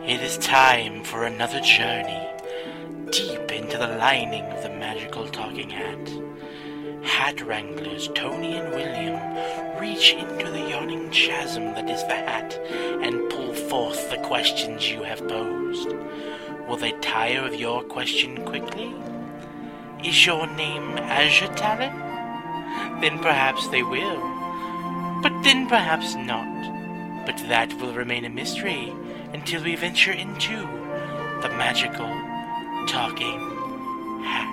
It is time for another journey deep into the lining of the magical talking hat. Hat wranglers Tony and William reach into the yawning chasm that is the hat and pull forth the questions you have posed. Will they tire of your question quickly? Is your name Azure Talon? Then perhaps they will, but then perhaps not. But that will remain a mystery until we venture into the magical talking hat.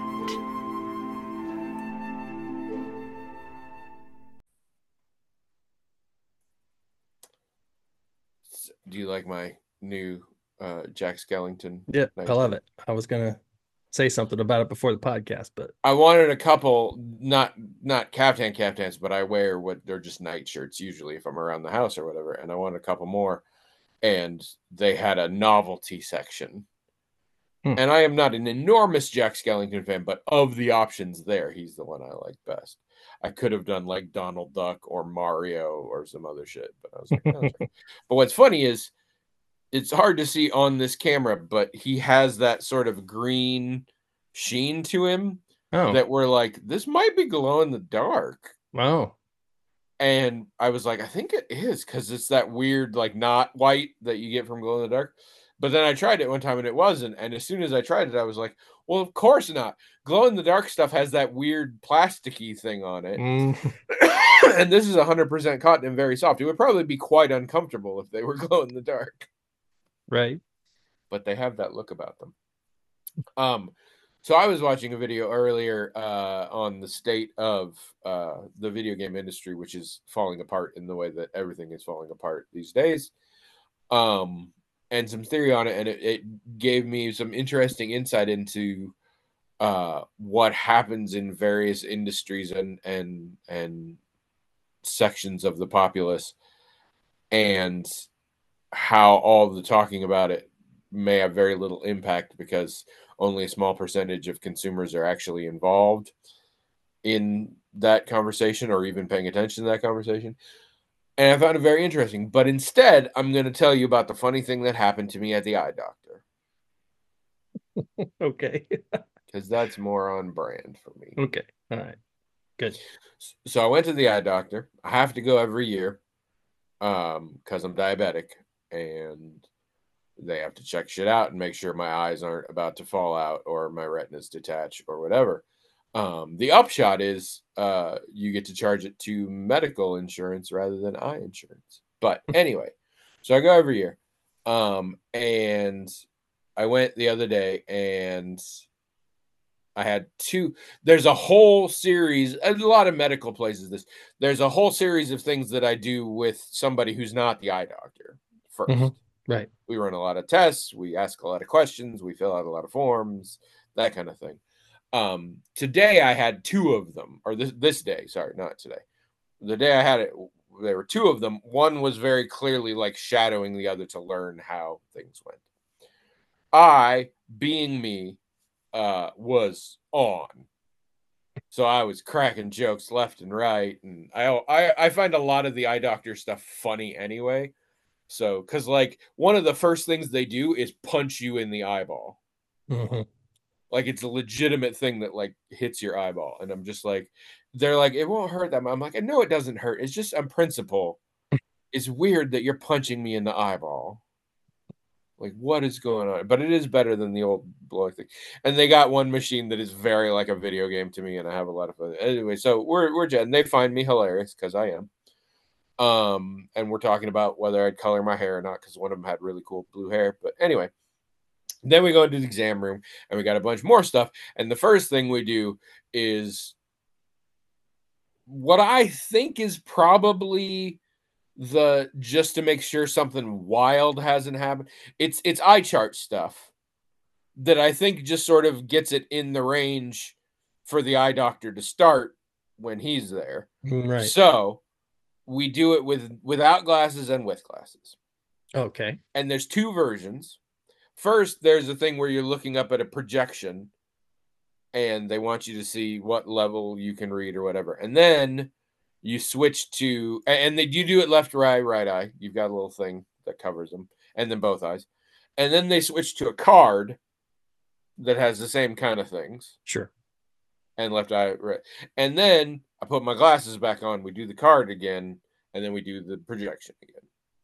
Do you like my new Jack Skellington? Yeah, I love nightstand? it. I was gonna say something about it before the podcast, but I wanted a couple, not caftans, but I wear what they're just night shirts usually if I'm around the house or whatever. And I wanted a couple more, and they had a novelty section. Hmm. And I am not an enormous Jack Skellington fan, but of the options there, he's the one I like best. I could have done like Donald Duck or Mario or some other shit, but I was like, no, but what's funny is it's hard to see on this camera, but he has that sort of green sheen to him Oh, that we're like, this might be glow in the dark. wow. And I was like, I think it is because it's that weird, like not white that you get from glow in the dark. But then I tried it one time and it wasn't. And as soon as I tried it, I was like, well, of course not. Glow in the dark stuff has that weird plasticky thing on it. Mm, And this is 100% cotton and very soft. It would probably be quite uncomfortable if they were glow in the dark, right. but they have that look about them. Um, so I was watching a video earlier on the state of the video game industry, which is falling apart in the way that everything is falling apart these days, and some theory on it, and it gave me some interesting insight into what happens in various industries and sections of the populace, and how all the talking about it may have very little impact because only a small percentage of consumers are actually involved in that conversation or even paying attention to that conversation. And I found it very interesting. But instead, I'm going to tell you about the funny thing that happened to me at the eye doctor Okay. because that's more on brand for me. Okay. All right. Good. So I went to the eye doctor. I have to go every year because I'm diabetic and they have to check shit out and make sure my eyes aren't about to fall out or my retinas detach or whatever. The upshot is you get to charge it to medical insurance rather than eye insurance. But anyway, so I go every year. And I went the other day and I had two. There's a whole series, a lot of medical places. There's a whole series of things that I do with somebody who's not the eye doctor Hmm. first. Right. We run a lot of tests, we ask a lot of questions, we fill out a lot of forms, that kind of thing. Today I had two of them, or this day, sorry, not today. The day I had it, there were two of them. One was very clearly like shadowing the other to learn how things went. I, being me, was on. So I was cracking jokes left and right, and I find a lot of the eye doctor stuff funny anyway. So, because like one of the first things they do is punch you in the eyeball. Hmm. Like it's a legitimate thing that like hits your eyeball. And I'm just like, they're like, it won't hurt that much. I'm like, no, it doesn't hurt. It's just on principle. It's weird that you're punching me in the eyeball. Like, what is going on? But it is better than the old blowing thing. And they got one machine that is very like a video game to me, and I have a lot of fun. Anyway, so we're chatting. They find me hilarious because I am. And we're talking about whether I'd color my hair or not because one of them had really cool blue hair. But anyway, then we go into the exam room and we got a bunch more stuff. And the first thing we do is what I think is probably the just to make sure something wild hasn't happened. It's eye chart stuff that I think just sort of gets it in the range for the eye doctor to start when he's there. Right. So we do it without glasses and with glasses. Okay. And there's two versions. First, there's a thing where you're looking up at a projection and they want you to see what level you can read or whatever. And then you switch to, and you do it left, right, right eye. You've got a little thing that covers them, and then both eyes. And then they switched to a card that has the same kind of things. Sure. And left eye right. And then I put my glasses back on. We do the card again, and then we do the projection again.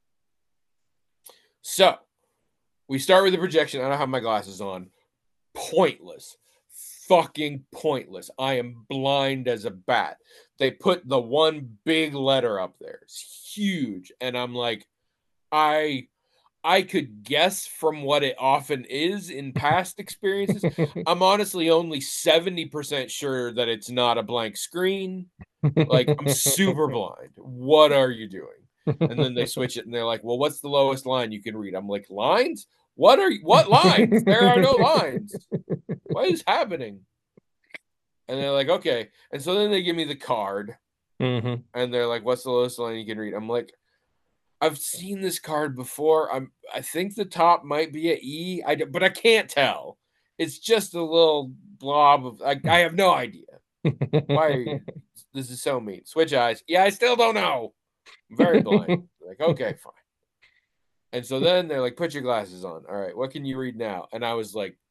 So we start with the projection. I don't have my glasses on. Pointless. Fucking pointless. I am blind as a bat. They put the one big letter up there. It's huge. And I'm like, I could guess from what it often is in past experiences. I'm honestly only 70% sure that it's not a blank screen. Like, I'm super blind. What are you doing? And then they switch it and they're like, well, what's the lowest line you can read? I'm like, lines? What lines? There are no lines. What is happening? And they're like, okay. And so then they give me the card. Mm-hmm. And they're like, what's the lowest line you can read? I'm like, I've seen this card before. I think the top might be an E, but I can't tell. It's just a little blob of. I have no idea. Why? This is so mean. Switch eyes. Yeah, I still don't know. I'm very blind. Like, okay, fine. And so then they're like, put your glasses on. All right, what can you read now? And I was like,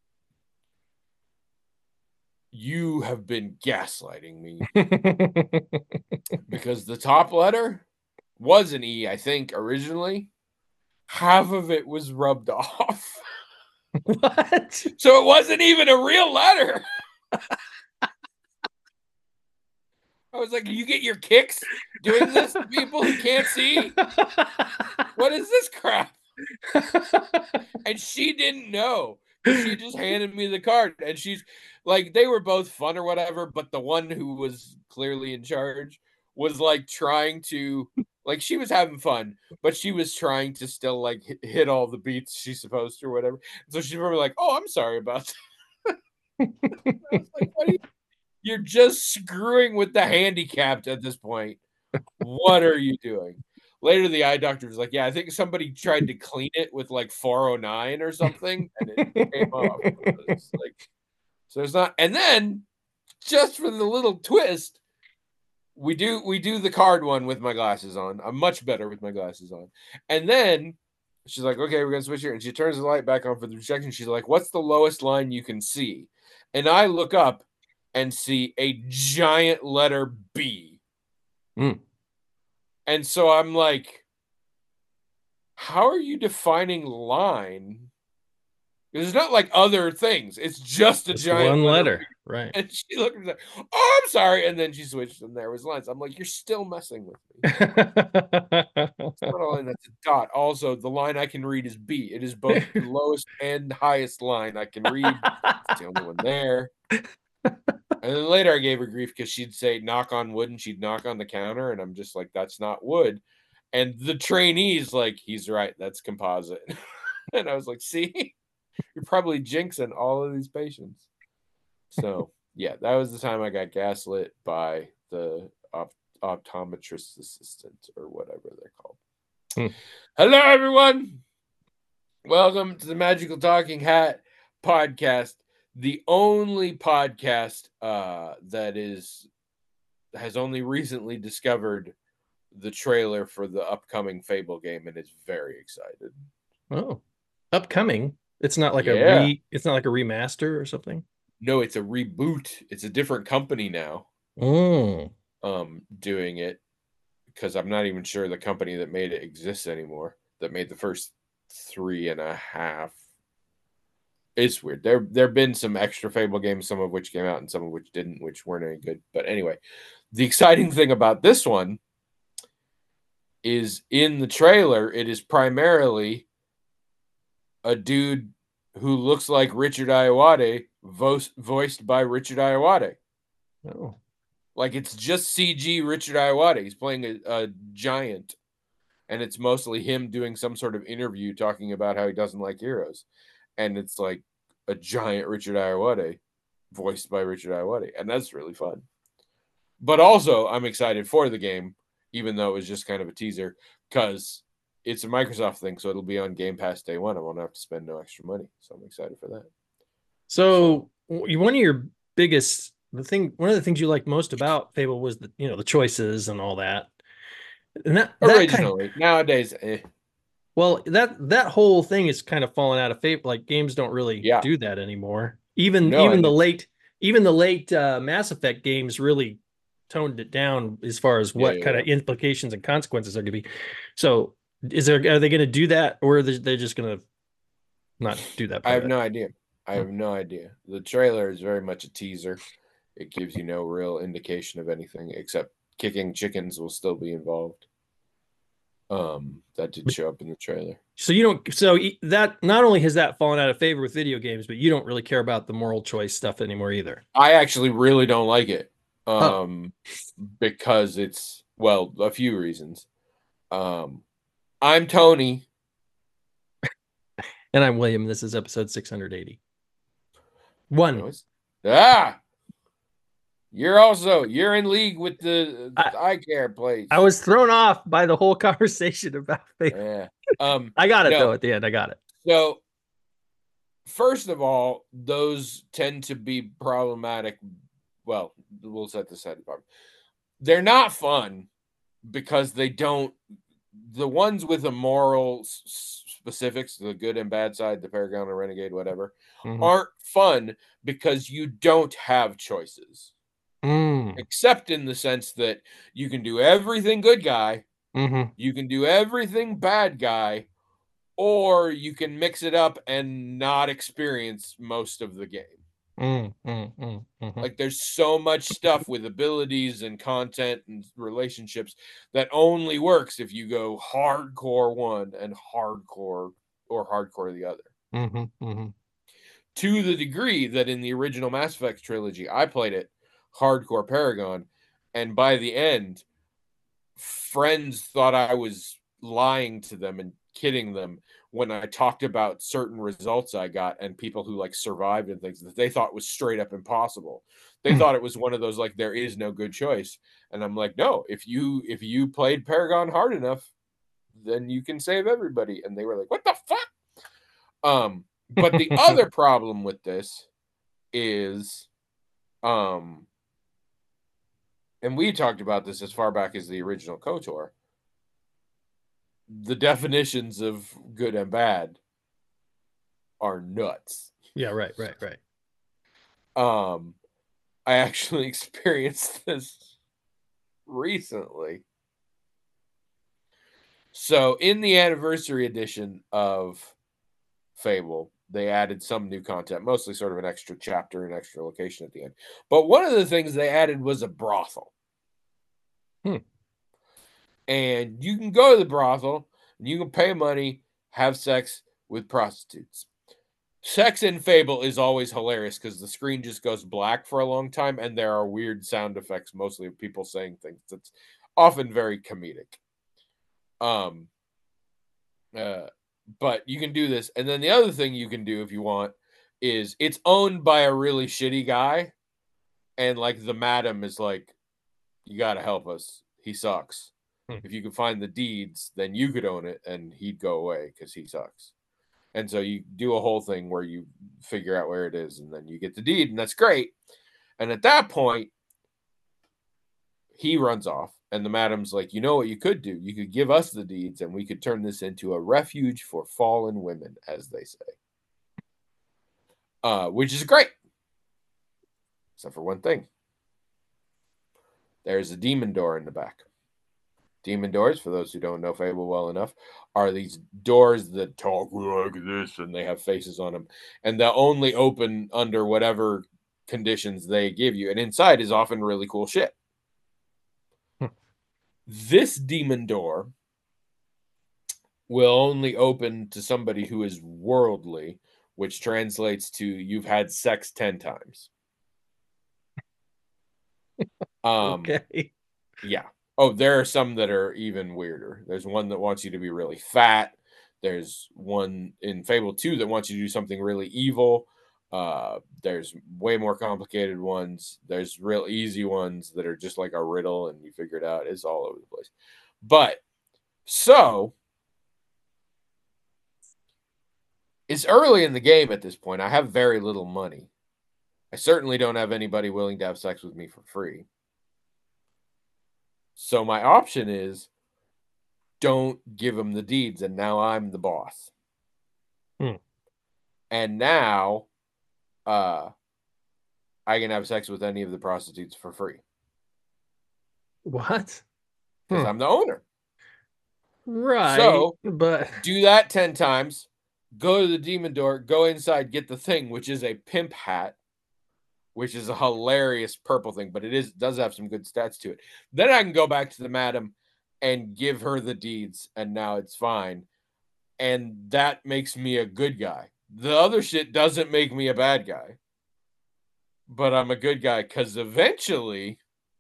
you have been gaslighting me. Because the top letter was an E, I think, originally. Half of it was rubbed off. What? So it wasn't even a real letter. I was like, you get your kicks doing this to people who can't see? What is this crap? And she didn't know. She just handed me the card. And she's like, they were both fun or whatever, but the one who was clearly in charge was like trying to, like, she was having fun, but she was trying to still like hit all the beats she's supposed to or whatever. So she's probably like, oh, I'm sorry about that. I was like, what are you? You're just screwing with the handicapped at this point. What are you doing? Later, the eye doctor was like, yeah, I think somebody tried to clean it with like 409 or something, and it came off. It's like, so it's not. And then, just for the little twist, we do the card one with my glasses on. I'm much better with my glasses on. And then she's like, okay, we're gonna switch here. And she turns the light back on for the projection. She's like, what's the lowest line you can see? And I look up and see a giant letter B. Mm. And so I'm like, how are you defining line? It's not like other things. It's just a giant one letter. B. Right. And she looked at me like, oh, I'm sorry. And then she switched and there was lines. I'm like, you're still messing with me. It's not a line, that's a dot. Also, the line I can read is B. It is both the lowest and highest line I can read. It's the only one there. And then later I gave her grief because she'd say knock on wood and she'd knock on the counter. And I'm just like, that's not wood. And the trainee's like, he's right. That's composite. And I was like, see, you're probably jinxing all of these patients. So, yeah, that was the time I got gaslit by the optometrist assistant or whatever they're called. Hello, everyone. Welcome to the Magical Talking Hat podcast. The only podcast that has only recently discovered the trailer for the upcoming Fable game and is very excited. Oh, upcoming. It's not like it's not like a remaster or something. No, it's a reboot. It's a different company now. Doing it because I'm not even sure the company that made it exists anymore. That made the first 3.5. It's weird. There have been some extra Fable games, some of which came out and some of which didn't, which weren't any good. But anyway, the exciting thing about this one is in the trailer, it is primarily a dude who looks like Richard Ayoade, voiced by Richard Ayoade. Oh. Like, it's just CG Richard Ayoade. He's playing a giant. And it's mostly him doing some sort of interview talking about how he doesn't like heroes. And it's like a giant Richard Ayoade, voiced by Richard Ayoade. And that's really fun. But also, I'm excited for the game, even though it was just kind of a teaser, because it's a Microsoft thing, so it'll be on Game Pass day one. I won't have to spend no extra money. So I'm excited for that. So one of your biggest, one of the things you liked most about Fable was the choices and all that. And that originally, nowadays, Well, that whole thing is kind of fallen out of favor. Like games don't really Yeah. do that anymore. Even No, even and the it's late even the late Mass Effect games really toned it down as far as yeah, what yeah, kind yeah. of implications and consequences are going to be. So, are they going to do that, or are they just going to not do that I part have of it? no idea. I have no idea. The trailer is very much a teaser. It gives you no real indication of anything except kicking chickens will still be involved. That did show up in the trailer. So you don't. So that not only has that fallen out of favor with video games, but you don't really care about the moral choice stuff anymore either. I actually really don't like it. Oh, Because it's well, a few reasons. Um, I'm Tony. and I'm William. This is episode 680. One. No, you're in league with the I, eye care place. I was thrown off by the whole conversation about faith. Yeah. I got it No. though at the end. I got it. So first of all, those tend to be problematic. Well, we'll set this aside. They're not fun because they don't. The ones with the moral specifics, the good and bad side, the Paragon or Renegade, whatever, Mhm. aren't fun because you don't have choices. Mm. Except in the sense that you can do everything good guy, Mhm. you can do everything bad guy, or you can mix it up and not experience most of the game. Mhm. Like there's so much stuff with abilities and content and relationships that only works if you go hardcore one and hardcore the other. Mhm. To the degree that in the original Mass Effect trilogy, I played it hardcore Paragon, and by the end, friends thought I was lying to them and kidding them when I talked about certain results I got and people who like survived and things that they thought was straight up impossible. They thought it was one of those like there is no good choice. And I'm like, no, if you played Paragon hard enough, then you can save everybody. And they were like, what the fuck? But the other problem with this is and we talked about this as far back as the original KOTOR. The definitions of good and bad are nuts. Yeah, right. I actually experienced this recently. So in the anniversary edition of Fable, they added some new content, mostly sort of an extra chapter, an extra location at the end. But one of the things they added was a brothel. And you can go to the brothel and you can pay money, have sex with prostitutes. Sex in Fable is always hilarious because the screen just goes black for a long time and there are weird sound effects, mostly of people saying things. That's often very comedic. Um, but you can do this. And then the other thing you can do if you want is it's owned by a really shitty guy. And like the madam is like, you got to help us. He sucks. If you could find the deeds, then you could own it and he'd go away because he sucks. And so you do a whole thing where you figure out where it is and then you get the deed, and that's great. And at that point, he runs off, and the madam's like, you know what you could do? You could give us the deeds, and we could turn this into a refuge for fallen women, as they say. Which is great. Except for one thing. There's a demon door in the back. Demon doors, for those who don't know Fable well enough, are these doors that talk like this and they have faces on them. And they'll only open under whatever conditions they give you. And inside is often really cool shit. This demon door will only open to somebody who is worldly, which translates to you've had sex 10 times. Okay. Yeah. Oh, there are some that are even weirder. There's one that wants you to be really fat. There's one in Fable 2 that wants you to do something really evil. There's way more complicated ones. There's real easy ones that are just like a riddle and you figure it out. It's all over the place. But so it's early in the game at this point. I have very little money. I certainly don't have anybody willing to have sex with me for free. So my option is don't give him the deeds, and now I'm the boss. Hmm. And now I can have sex with any of the prostitutes for free What? because I'm the owner. Right, So but do that 10 times, go to the demon door, go inside, get the thing, which is a pimp hat, which is a hilarious purple thing, but does have some good stats to it. Then I can go back to the madam and give her the deeds, and now it's fine. And that makes me a good guy. The other shit doesn't make me a bad guy, but I'm a good guy because eventually,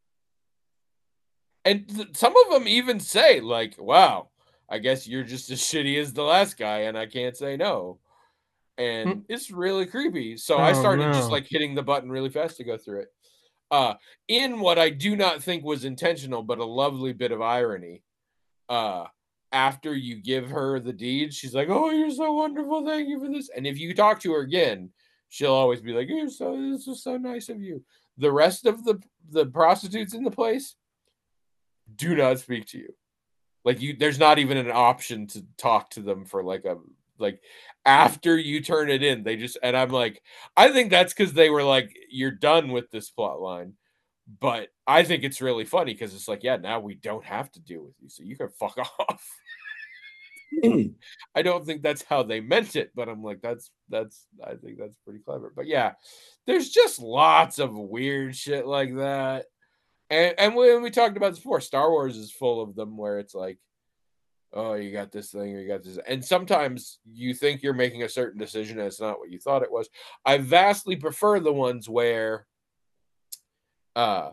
and some of them even say, like, wow, I guess you're just as shitty as the last guy, and I can't say no. And it's really creepy. So I oh started just no. like hitting the button really fast to go through it. In what I do not think was intentional, but a lovely bit of irony. Uh, After you give her the deed, she's like, "Oh, you're so wonderful. Thank you for this." And if you talk to her again, she'll always be like, This is so nice of you." The rest of the prostitutes in the place do not speak to you. Like there's not even an option to talk to them for like after you turn it in. They just and I'm like, I think that's because they were like, "You're done with this plot line." But I think it's really funny because it's like, yeah, now we don't have to deal with you, so you can fuck off. I don't think that's how they meant it, but I'm like, that's I think that's pretty clever. But yeah, there's just lots of weird shit like that. And when we talked about this before, Star Wars is full of them where it's like, oh, you got this thing or you got this. And sometimes you think you're making a certain decision and it's not what you thought it was. I vastly prefer the ones where uh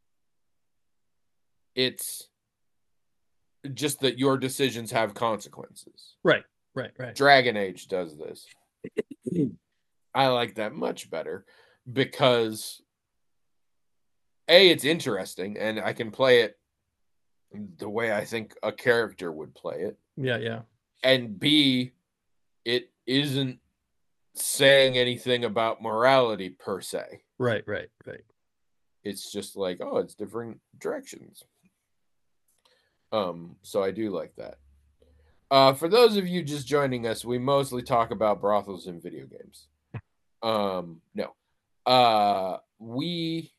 it's just that your decisions have consequences. Right. Dragon Age does this. I like that much better because A, it's interesting and I can play it the way I think a character would play it. Yeah. And B, it isn't saying anything about morality per se. Right. It's just like, oh, it's different directions. So I do like that. For those of you just joining us, we mostly talk about brothels and video games. No. We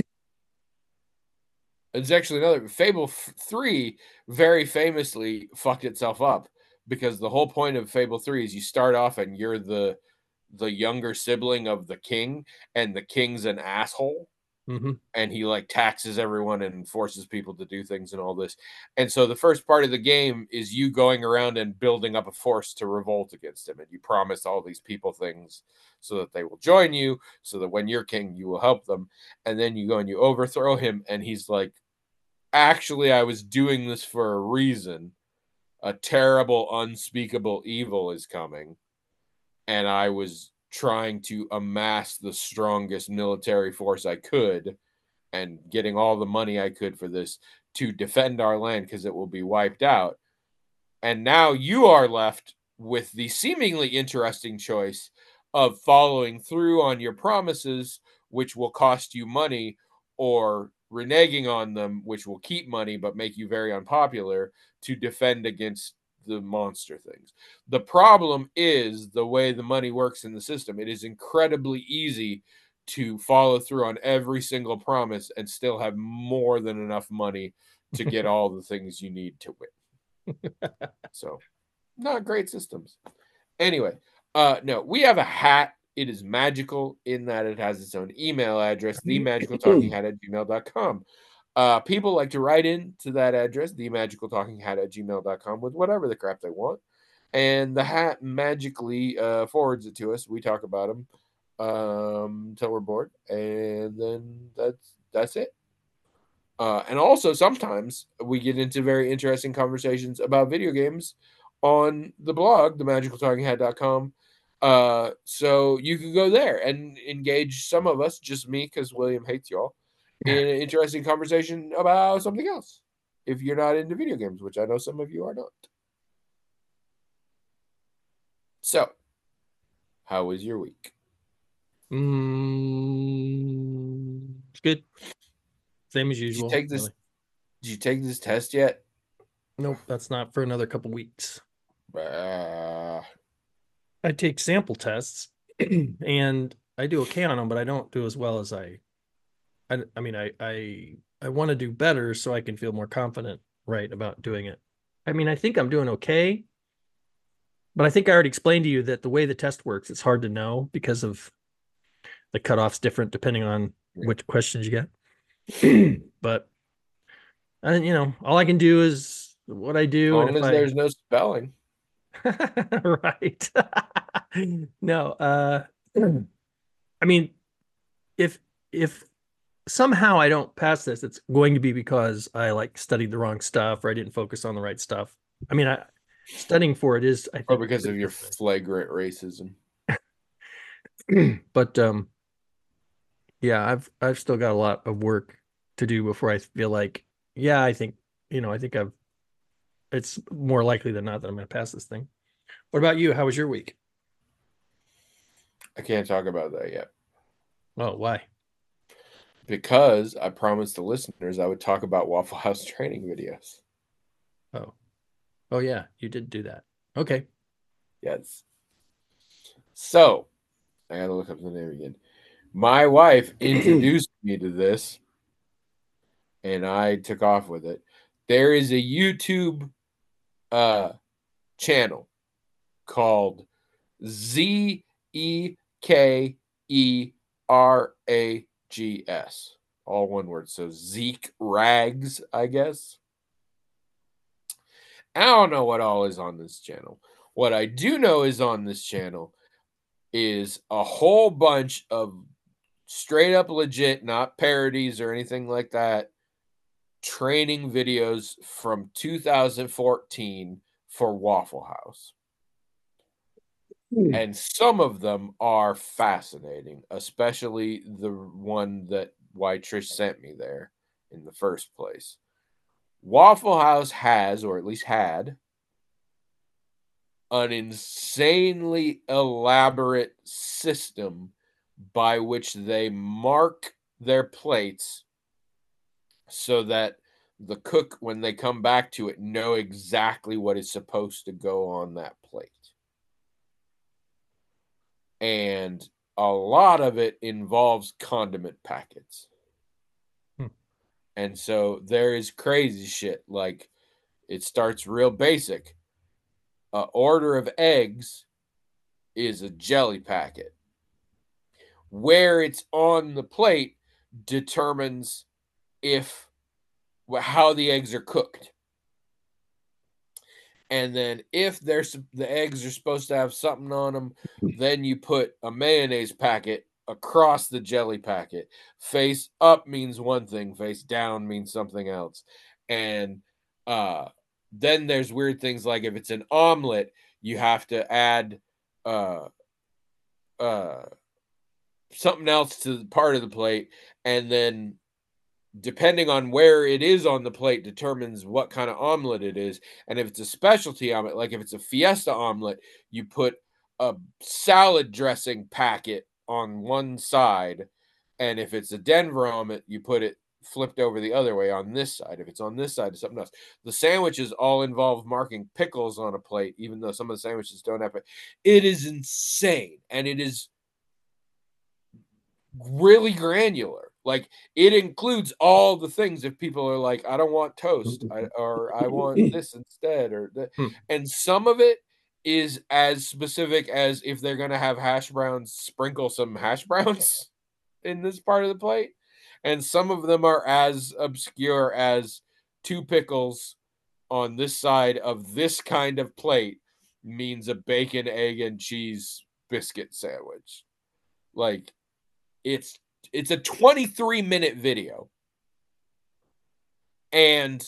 It's actually another Fable 3 very famously fucked itself up because the whole point of Fable 3 is you start off and you're the younger sibling of the king, and the king's an asshole. Mm-hmm. And he like taxes everyone and forces people to do things and all this. And so the first part of the game is you going around and building up a force to revolt against him. And you promise all these people things so that they will join you, so that when you're king, you will help them. And then you go and you overthrow him. And he's like, actually, I was doing this for a reason. A terrible, unspeakable evil is coming. And I was trying to amass the strongest military force I could and getting all the money I could for this to defend our land because it will be wiped out. And now you are left with the seemingly interesting choice of following through on your promises, which will cost you money, or reneging on them, which will keep money but make you very unpopular to defend against the monster things. The problem is the way the money works in the system. It is incredibly easy to follow through on every single promise and still have more than enough money to get all the things you need to win. So, not great systems. Anyway, no, we have a hat. It is magical in that it has its own email address, themagicaltalkinghat@gmail.com. People like to write in to that address, themagicaltalkinghat@gmail.com, with whatever the crap they want. And the hat magically forwards it to us. We talk about them until we're bored. And then that's it. And also sometimes we get into very interesting conversations about video games on the blog, themagicaltalkinghat.com. So you can go there and engage some of us, just me, because William hates y'all, in an interesting conversation about something else. If you're not into video games, which I know some of you are not. So, how was your week? It's good. Same as usual. Did you take this test yet? Nope, that's not for another couple weeks. Uh, I take sample tests and I do okay on them, but I don't do as well as I mean, I want to do better so I can feel more confident, right, about doing it. I mean, I think I'm doing okay, but I think I already explained to you that the way the test works, it's hard to know because of the cutoff's different depending on which questions you get. But you know, all I can do is what I as do, and long if as there's no spelling. right. No, I mean, if if somehow I don't pass this, it's going to be because I like studied the wrong stuff or I didn't focus on the right stuff. I mean, studying for it is, I Or think, because of your flagrant racism. but yeah, I've still got a lot of work to do before I feel like, yeah, I think, you know, I think it's more likely than not that I'm going to pass this thing. What about you? How was your week? I can't talk about that yet. Oh, why? Because I promised the listeners I would talk about Waffle House training videos. Oh, oh yeah, you did do that. Okay. Yes. So, I gotta look up the name again. My wife introduced me to this, and I took off with it. There is a YouTube channel called ZEKERAGS. All one word. So Zeke Rags, I guess. I don't know what all is on this channel. What I do know is on this channel is a whole bunch of straight up legit, not parodies or anything like that, training videos from 2014 for Waffle House. And some of them are fascinating, especially the one that why Trish sent me there in the first place. Waffle House has, or at least had, an insanely elaborate system by which they mark their plates so that the cook, when they come back to it, know exactly what is supposed to go on that plate. And a lot of it involves condiment packets. And so there is crazy shit. Like, it starts real basic. An order of eggs is a jelly packet. Where it's on the plate determines how the eggs are cooked. And then if the eggs are supposed to have something on them, then you put a mayonnaise packet across the jelly packet. Face up means one thing, face down means something else. And then there's weird things like if it's an omelet, you have to add something else to the part of the plate, and then depending on where it is on the plate determines what kind of omelet it is. And if it's a specialty omelet, like if it's a Fiesta omelet, you put a salad dressing packet on one side. And if it's a Denver omelet, you put it flipped over the other way on this side. If it's on this side, it's something else. The sandwiches all involve marking pickles on a plate, even though some of the sandwiches don't have it. It is insane. And it is really granular. Like, it includes all the things if people are like, I don't want toast, or I want this instead, or that. And some of it is as specific as if they're going to have hash browns, sprinkle some hash browns in this part of the plate. And some of them are as obscure as 2 pickles on this side of this kind of plate means a bacon, egg, and cheese biscuit sandwich. Like, it's a 23-minute video. And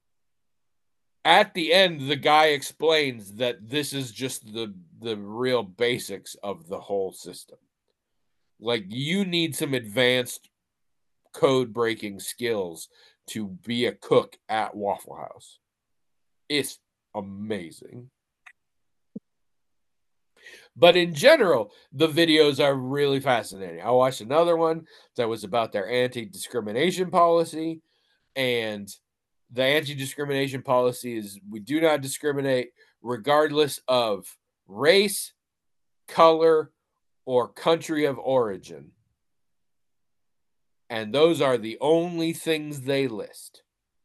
at the end, the guy explains that this is just the real basics of the whole system. Like, you need some advanced code breaking skills to be a cook at Waffle House. It's amazing. But in general, the videos are really fascinating. I watched another one that was about their anti-discrimination policy, and the anti-discrimination policy is we do not discriminate regardless of race, color, or country of origin. And those are the only things they list.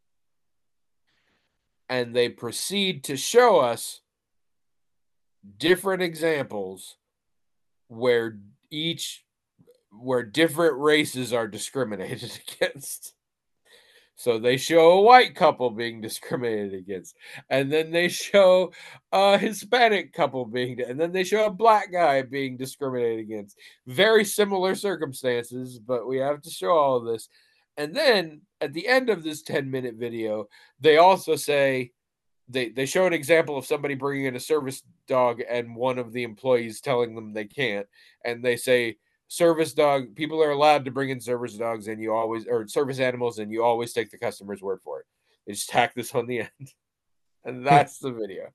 And they proceed to show us different examples where different races are discriminated against. So they show a white couple being discriminated against, and then they show a Hispanic couple and then they show a black guy being discriminated against. Very similar circumstances, but we have to show all of this. And then at the end of this 10-minute video, they also say they show an example of somebody bringing in a service dog and one of the employees telling them they can't, and they say, service dog, people are allowed to bring in service dogs or service animals, and you always take the customer's word for it. They just tack this on the end. And that's the video.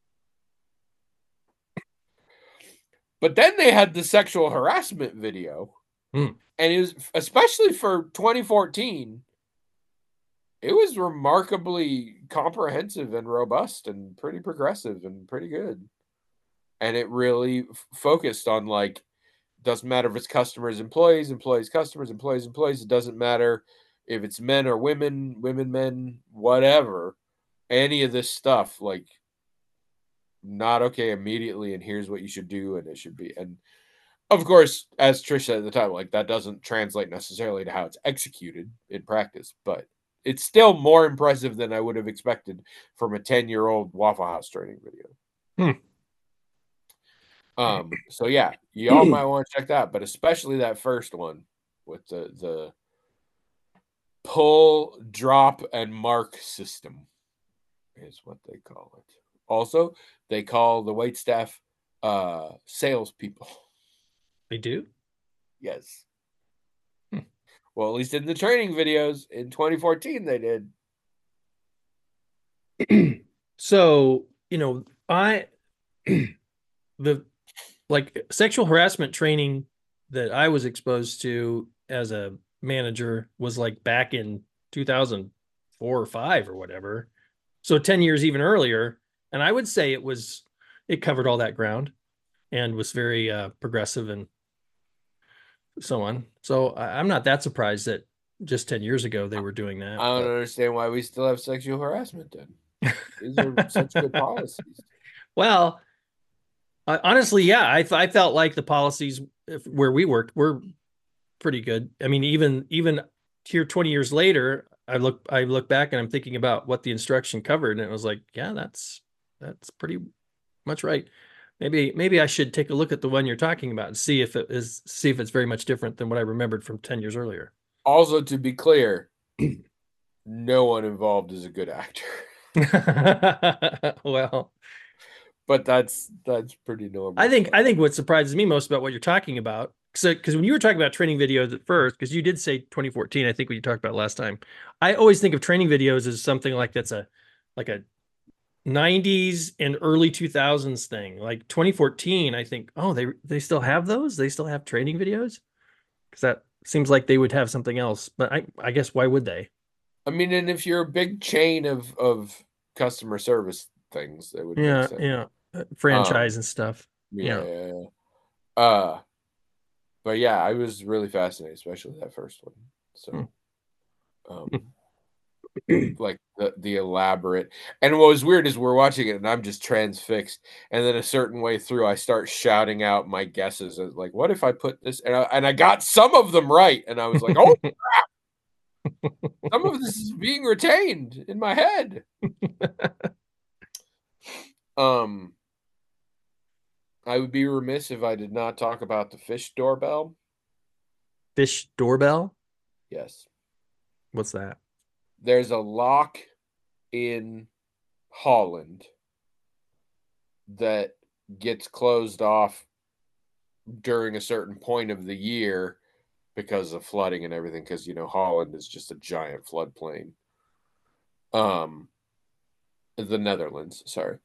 But then they had the sexual harassment video. And it was, especially for 2014, it was remarkably comprehensive and robust and pretty progressive and pretty good. And it really focused on, like, doesn't matter if it's customers, employees, customers, employees. It doesn't matter if it's men or women, men, whatever. Any of this stuff, like, not okay immediately, and here's what you should do, and it should be. And of course, as Trish said at the time, like, that doesn't translate necessarily to how it's executed in practice, but it's still more impressive than I would have expected from a 10-year-old Waffle House training video. So yeah, y'all might want to check that, but especially that first one with the pull, drop, and mark system is what they call it. Also, they call the waitstaff salespeople. They do? Yes. Well, at least in the training videos in 2014, they did. So, the sexual harassment training that I was exposed to as a manager was like back in 2004 or 5 or whatever. So 10 years even earlier. And I would say it covered all that ground and was very progressive and so on. So I'm not that surprised that just 10 years ago they were doing that. I don't understand why we still have sexual harassment then. These are such good policies. Well, honestly, yeah, I felt like the policies where we worked were pretty good. I mean, even here 20 years later, I look back and I'm thinking about what the instruction covered, and it was like, yeah, that's pretty much right. Maybe I should take a look at the one you're talking about and see if it's very much different than what I remembered from 10 years earlier. Also, to be clear, no one involved is a good actor. Well, but that's pretty normal. I think what surprises me most about what you're talking about, because when you were talking about training videos at first, because you did say 2014, I think what you talked about last time, I always think of training videos as something like that's a 90s and early 2000s thing. Like 2014, I think, oh, they still have those? They still have training videos? Because that seems like they would have something else, but I guess why would they? I mean, and if you're a big chain of customer service things, they would make sense. Yeah, franchise and stuff. Yeah. But yeah, I was really fascinated, especially that first one. So, like the elaborate, and what was weird is we're watching it and I'm just transfixed, and then a certain way through I start shouting out my guesses, like, what if I put this, and I got some of them right, and I was like, oh crap, some of this is being retained in my head. I would be remiss if I did not talk about the fish doorbell. Fish doorbell? Yes. What's that? There's a lock in Holland that gets closed off during a certain point of the year because of flooding and everything, because, Holland is just a giant floodplain. The Netherlands, sorry.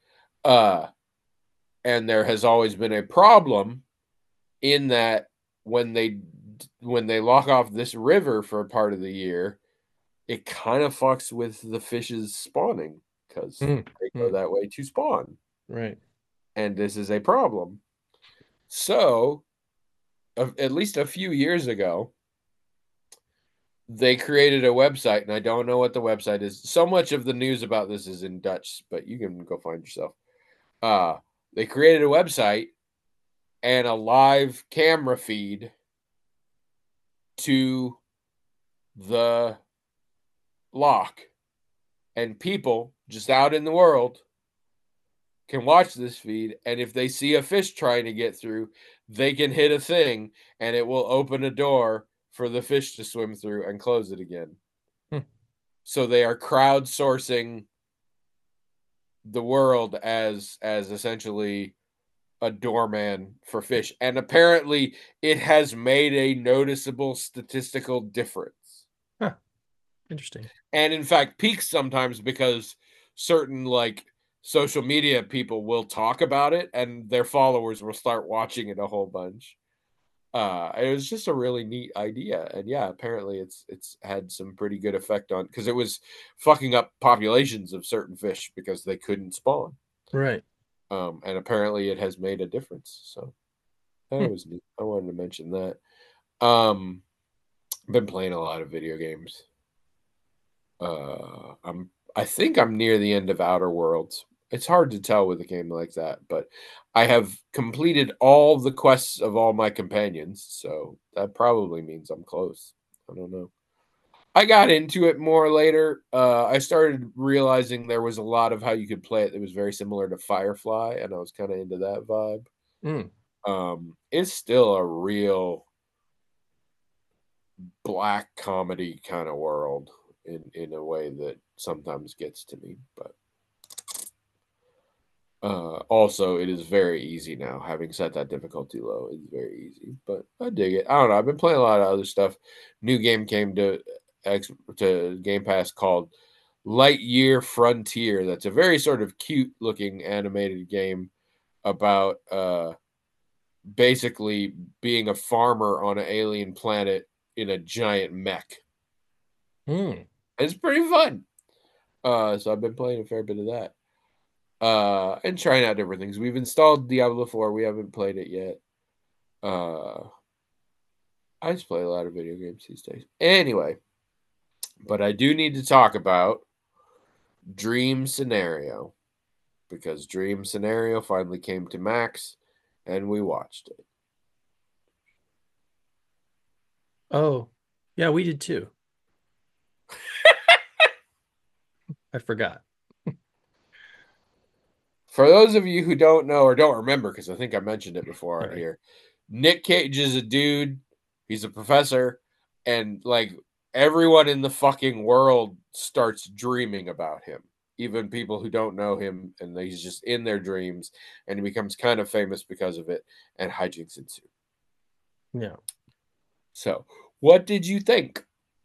And there has always been a problem in that when they lock off this river for a part of the year, it kind of fucks with the fish's spawning because Mm, they go that way to spawn. right. And this is a problem. So, at least a few years ago, they created a website, and I don't know what the website is. So much of the news about this is in Dutch, but you can go find yourself. They created a website and a live camera feed to the lock, and people just out in the world can watch this feed, and if they see a fish trying to get through, they can hit a thing and it will open a door for the fish to swim through and close it again. Hmm. So they are crowdsourcing the world as essentially a doorman for fish, and apparently it has made a noticeable statistical difference. Huh. Interesting. And in fact peaks sometimes because certain like social media people will talk about it and their followers will start watching it a whole bunch. It was just a really neat idea, and yeah, apparently it's had some pretty good effect on, because it was fucking up populations of certain fish because they couldn't spawn. Right. And apparently it has made a difference. So that was neat. I wanted to mention that. I've been playing a lot of video games. I think I'm near the end of Outer Worlds. It's hard to tell with a game like that, but I have completed all the quests of all my companions, so that probably means I'm close. I don't know. I got into it more later. I started realizing there was a lot of how you could play it that was very similar to Firefly, and I was kind of into that vibe. It's still a real black comedy kind of world in a way that sometimes gets to me, but also it is very easy now. Having set that difficulty low, it's very easy, but I dig it. I don't know, I've been playing a lot of other stuff. New game came to Game Pass called Lightyear Frontier. That's a very sort of cute looking animated game about basically being a farmer on an alien planet in a giant mech. It's pretty fun. So I've been playing a fair bit of that. And trying out different things. We've installed Diablo 4. We haven't played it yet. I just play a lot of video games these days. Anyway, but I do need to talk about Dream Scenario, because Dream Scenario finally came to Max and we watched it. Oh, yeah, we did too. I forgot. For those of you who don't know or don't remember, because I think I mentioned it before on Right. here, Nick Cage is a dude. He's a professor, and like everyone in the fucking world starts dreaming about him. Even people who don't know him, and he's just in their dreams, and he becomes kind of famous because of it, and hijinks ensue. Yeah. So, what did you think?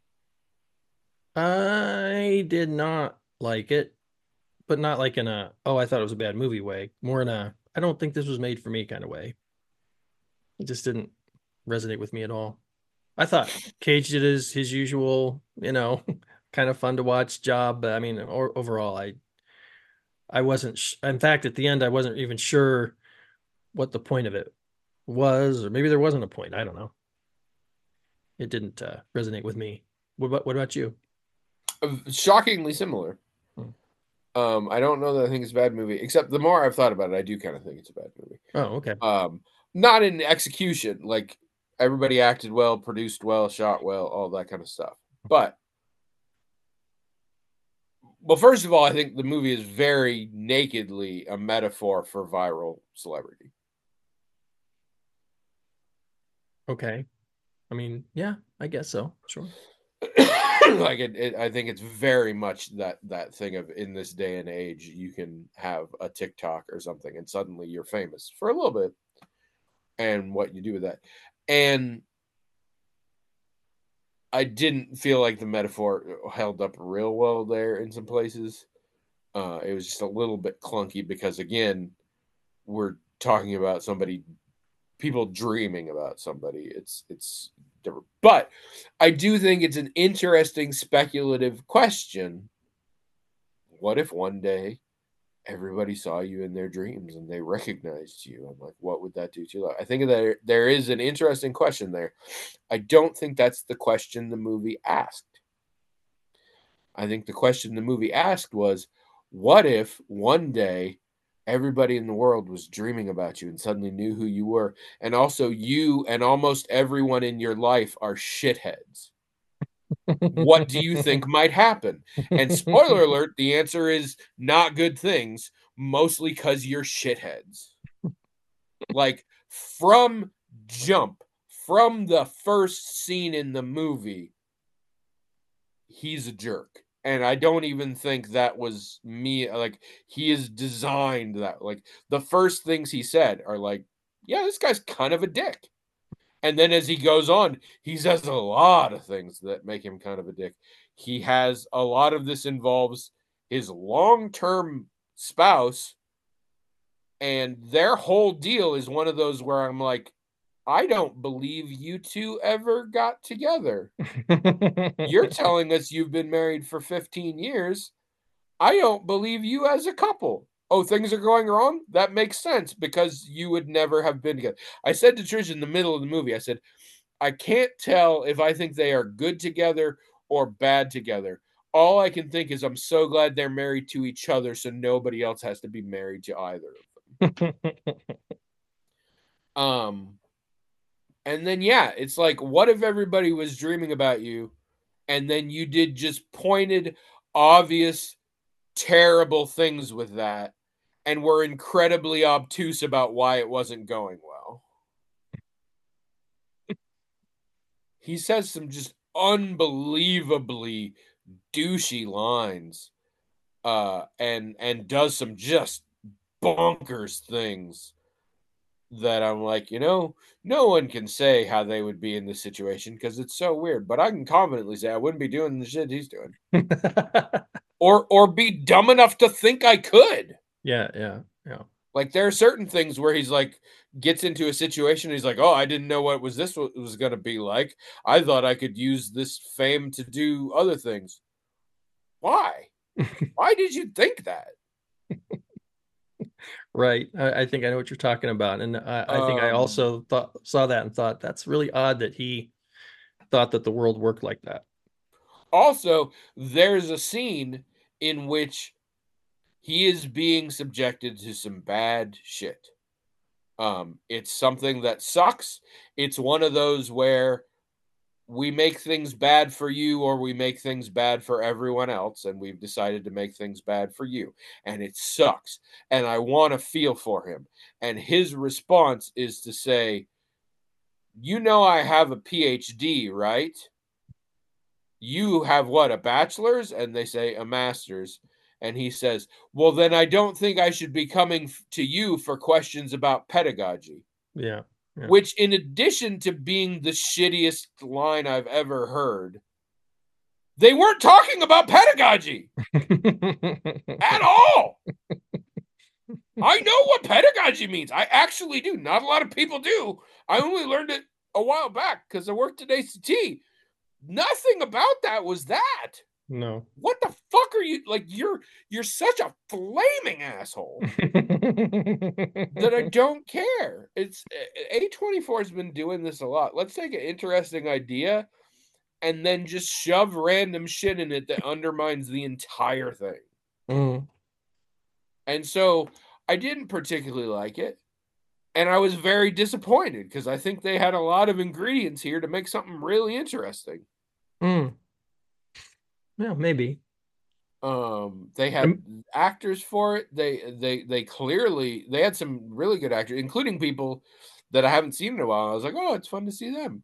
I did not like it, but not like in a, oh, I thought it was a bad movie way. More in a, I don't think this was made for me kind of way. It just didn't resonate with me at all. I thought Cage did his usual, kind of fun to watch job, but I mean, overall, I wasn't. In fact, at the end, I wasn't even sure what the point of it was, or maybe there wasn't a point. I don't know. It didn't resonate with me. What about you? Shockingly similar. I don't know that I think it's a bad movie, except the more I've thought about it, I do kind of think it's a bad movie. Oh, okay. Not in execution, like everybody acted well, produced well, shot well, all that kind of stuff. But, well, first of all, I think the movie is very nakedly a metaphor for viral celebrity. Okay. I mean, yeah, I guess so. Sure. Like I think it's very much that thing of, in this day and age, you can have a TikTok or something and suddenly you're famous for a little bit, and what you do with that. And I didn't feel like the metaphor held up real well there in some places. It was just a little bit clunky because, again, we're talking about people dreaming about somebody. It's different. But I do think it's an interesting speculative question. What if one day everybody saw you in their dreams and they recognized you? I'm like, what would that do to you? I think that there is an interesting question there. I don't think that's the question the movie asked. I think the question the movie asked was, what if one day everybody in the world was dreaming about you and suddenly knew who you were? And also, you and almost everyone in your life are shitheads. What do you think might happen? And spoiler alert, the answer is not good things, mostly because you're shitheads. Like, from jump, from the first scene in the movie, he's a jerk. And I don't even think that was me. Like, he is designed that. Like, the first things he said are like, yeah, this guy's kind of a dick. And then as he goes on, he says a lot of things that make him kind of a dick. He has a lot of this involves his long-term spouse, and their whole deal is one of those where I'm like, I don't believe you two ever got together. You're telling us you've been married for 15 years. I don't believe you as a couple. Oh, things are going wrong? That makes sense because you would never have been together. I said to Trish in the middle of the movie, I said, I can't tell if I think they are good together or bad together. All I can think is I'm so glad they're married to each other so nobody else has to be married to either of them. And then, yeah, it's like, what if everybody was dreaming about you and then you did just pointed, obvious, terrible things with that and were incredibly obtuse about why it wasn't going well? He says some just unbelievably douchey lines and does some just bonkers things that I'm like, no one can say how they would be in this situation because it's so weird. But I can confidently say I wouldn't be doing the shit he's doing. or be dumb enough to think I could. Yeah. Like, there are certain things where he's like, gets into a situation, he's like, oh, I didn't know what was going to be like. I thought I could use this fame to do other things. Why? Why did you think that? Right. I think I know what you're talking about. And I think I also saw that and thought that's really odd that he thought that the world worked like that. Also, there's a scene in which he is being subjected to some bad shit. It's something that sucks. It's one of those where we make things bad for you or we make things bad for everyone else, and we've decided to make things bad for you, and it sucks, and I want to feel for him. And his response is to say, I have a PhD, right? You have what, a bachelor's? And they say a master's. And he says, well, then I don't think I should be coming to you for questions about pedagogy. Yeah. Which, in addition to being the shittiest line I've ever heard, they weren't talking about pedagogy at all. I know what pedagogy means. I actually do. Not a lot of people do. I only learned it a while back because I worked at ACT. Nothing about that was that. No. What the fuck are you, like, you're such a flaming asshole that I don't care. It's A24 has been doing this a lot. Let's take an interesting idea and then just shove random shit in it that undermines the entire thing. Mm. And so I didn't particularly like it. And I was very disappointed because I think they had a lot of ingredients here to make something really interesting. Yeah, maybe. They had actors for it. They clearly, they had some really good actors, including people that I haven't seen in a while. I was like, oh, it's fun to see them.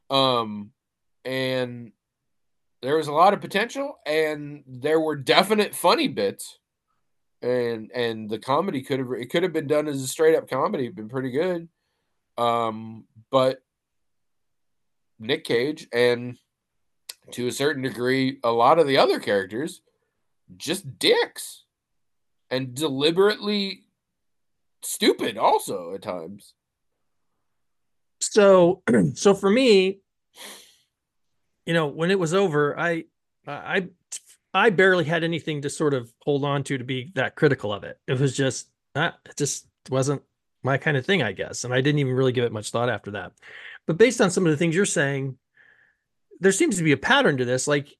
And there was a lot of potential, and there were definite funny bits. And the comedy could have been done as a straight up comedy, been pretty good. But Nick Cage and, to a certain degree, a lot of the other characters, just dicks and deliberately stupid also at times. So for me, when it was over, I I barely had anything to sort of hold on to be that critical of it. It was just it just wasn't my kind of thing, I guess. And I didn't even really give it much thought after that. But based on some of the things you're saying, there seems to be a pattern to this. Like,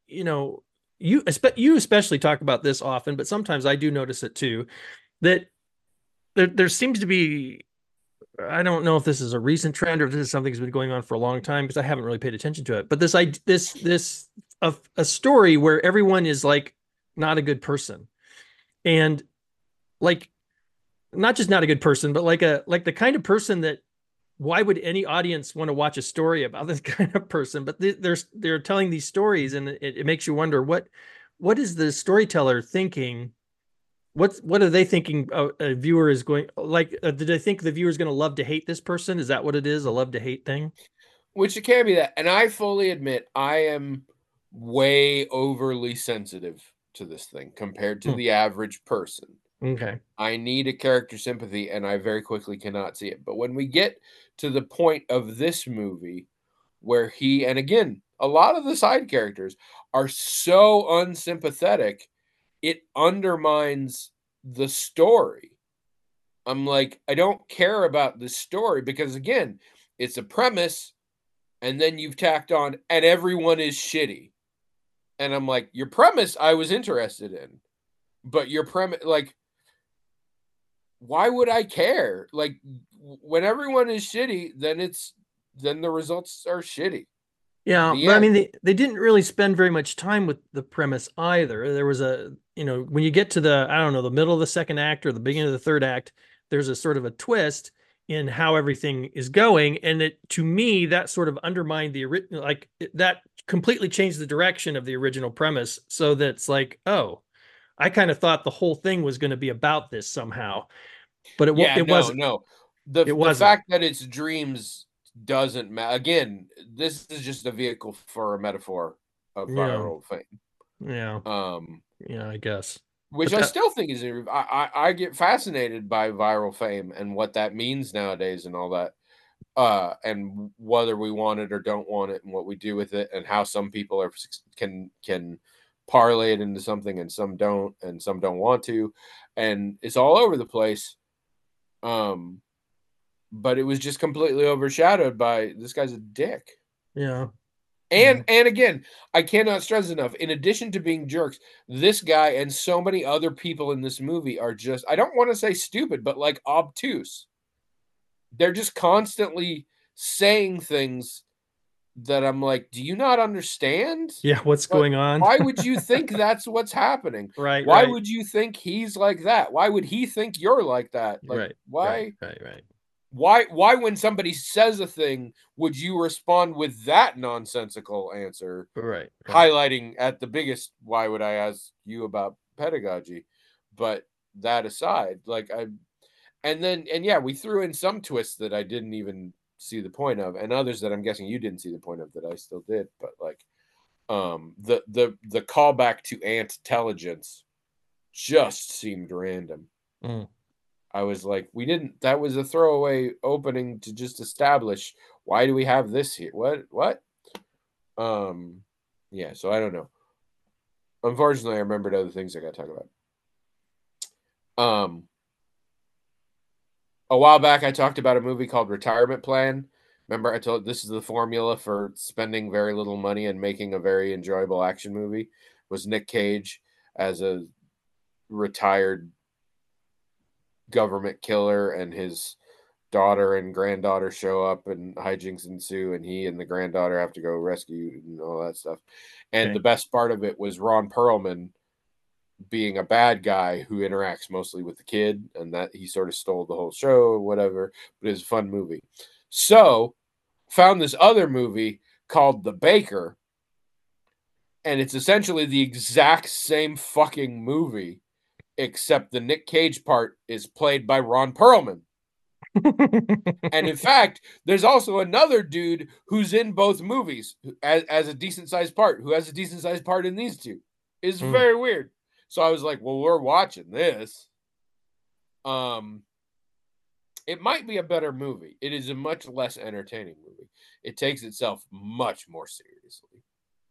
you especially talk about this often, but sometimes I do notice it too, that there seems to be, I don't know if this is a recent trend or if this is something that's been going on for a long time because I haven't really paid attention to it. But this a story where everyone is like not a good person, and like not just not a good person, but like the kind of person that why would any audience want to watch a story about this kind of person? But they're telling these stories, and it makes you wonder what is the storyteller thinking? What are they thinking a viewer is going like? Do they think the viewer is going to love to hate this person? Is that what it is? A love to hate thing? Which it can be that. And I fully admit I am way overly sensitive to this thing compared to the average person. Okay. I need a character sympathy and I very quickly cannot see it. But when we get to the point of this movie where and again, a lot of the side characters are so unsympathetic, it undermines the story. I'm like, I don't care about the story because, again, it's a premise, and then you've tacked on, and everyone is shitty. And I'm like, your premise I was interested in, but your premise, like, why would I care? Like, when everyone is shitty, then the results are shitty. Yeah, The but I end. mean, they didn't really spend very much time with the premise either. There was when you get to I don't know, the middle of the second act or the beginning of the third act, there's a sort of a twist in how everything is going. And to me, that sort of undermined the original, that completely changed the direction of the original premise. So that's like, oh, I kind of thought the whole thing was going to be about this somehow, but Yeah, it wasn't. no. It The wasn't. fact that it's dreams doesn't matter. Again, this is just a vehicle for a metaphor of Yeah, viral fame. yeah, Um, yeah, I guess. which But I that, still think is I get fascinated by viral fame and what that means nowadays and all that. And whether we want it or don't want it and what we do with it and how some people can parlay it into something and some don't want to, and it's all over the place. But it was just completely overshadowed by this guy's a dick. yeah. And again, I cannot stress enough, in addition to being jerks, this guy and so many other people in this movie are just, I don't want to say stupid, but like obtuse. They're just constantly saying things that I'm like, do you not understand? Yeah, what's But going on? why would you think that's what's happening? Right, Why right, would you think he's like that? Why would he think you're like that? Like, right, right, why? right, right. Why when somebody says a thing would you respond with that nonsensical answer, Right, right. highlighting at the biggest why would I ask you about pedagogy? But that aside, like yeah, we threw in some twists that I didn't even see the point of, and others that I'm guessing you didn't see the point of that I still did. But like the callback to ant intelligence just seemed random. Mm. I was like, that was a throwaway opening to just establish why do we have this here? What? Yeah, so I don't know. Unfortunately, I remembered other things I got to talk about. A while back, I talked about a movie called Retirement Plan. Remember, I told this is the formula for spending very little money and making a very enjoyable action movie. Was Nick Cage as a retired government killer, and his daughter and granddaughter show up and hijinks ensue, and he and the granddaughter have to go rescue and all that stuff. And Okay. the best part of it was Ron Perlman being a bad guy who interacts mostly with the kid, and that he sort of stole the whole show or whatever, but it's a fun movie. So found this other movie called The Baker, and it's essentially the exact same fucking movie, except the Nick Cage part is played by Ron Perlman. And in fact, there's also another dude who's in both movies as a decent sized part, who has a decent sized part in these two. It's very weird. So I was like, well, we're watching this. It might be a better movie. It is a much less entertaining movie. It takes itself much more seriously.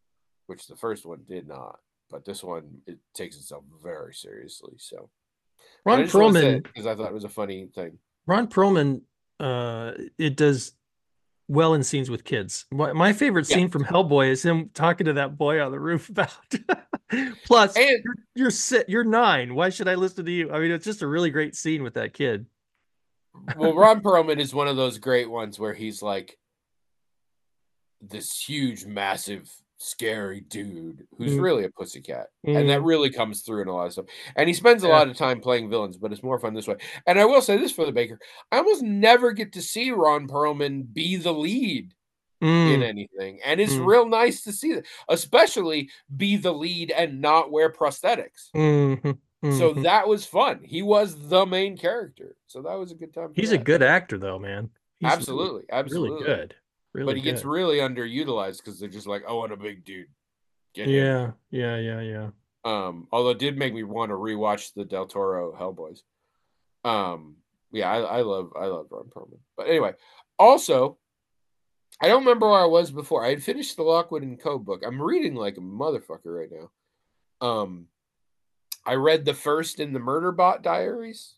which the first one did not. But this one, it takes itself very seriously. So, but I Ron just want to say it Perlman, because I thought it was a funny thing. Ron Perlman, it does well in scenes with kids. My favorite Yeah. scene from Hellboy is him talking to that boy on the roof about. Plus, And you're 9. Why should I listen to you? I mean, it's just a really great scene with that kid. well, Ron Perlman is one of those great ones where he's like this huge, massive, scary dude who's Mm. really a pussycat. And that really comes through in a lot of stuff. And he spends a Yeah. lot of time playing villains, but it's more fun this way. And I will say this for the Baker. I almost never get to see Ron Perlman be the lead in anything. And it's real nice to see that, especially be the lead and not wear prosthetics. So that was fun. He was the main character. So that was a good time. He's a good actor, though, man. He's absolutely, absolutely really good. Really but he good. gets really underutilized because they're just like, oh, what a big dude. Get yeah, him. yeah. Although it did make me want to rewatch the Del Toro Hellboys. Yeah, I love Ron Perlman. But anyway, also, I don't remember where I was before. I had finished the Lockwood and Co. book. I'm reading like a motherfucker right now. I read the first in the Murderbot Diaries.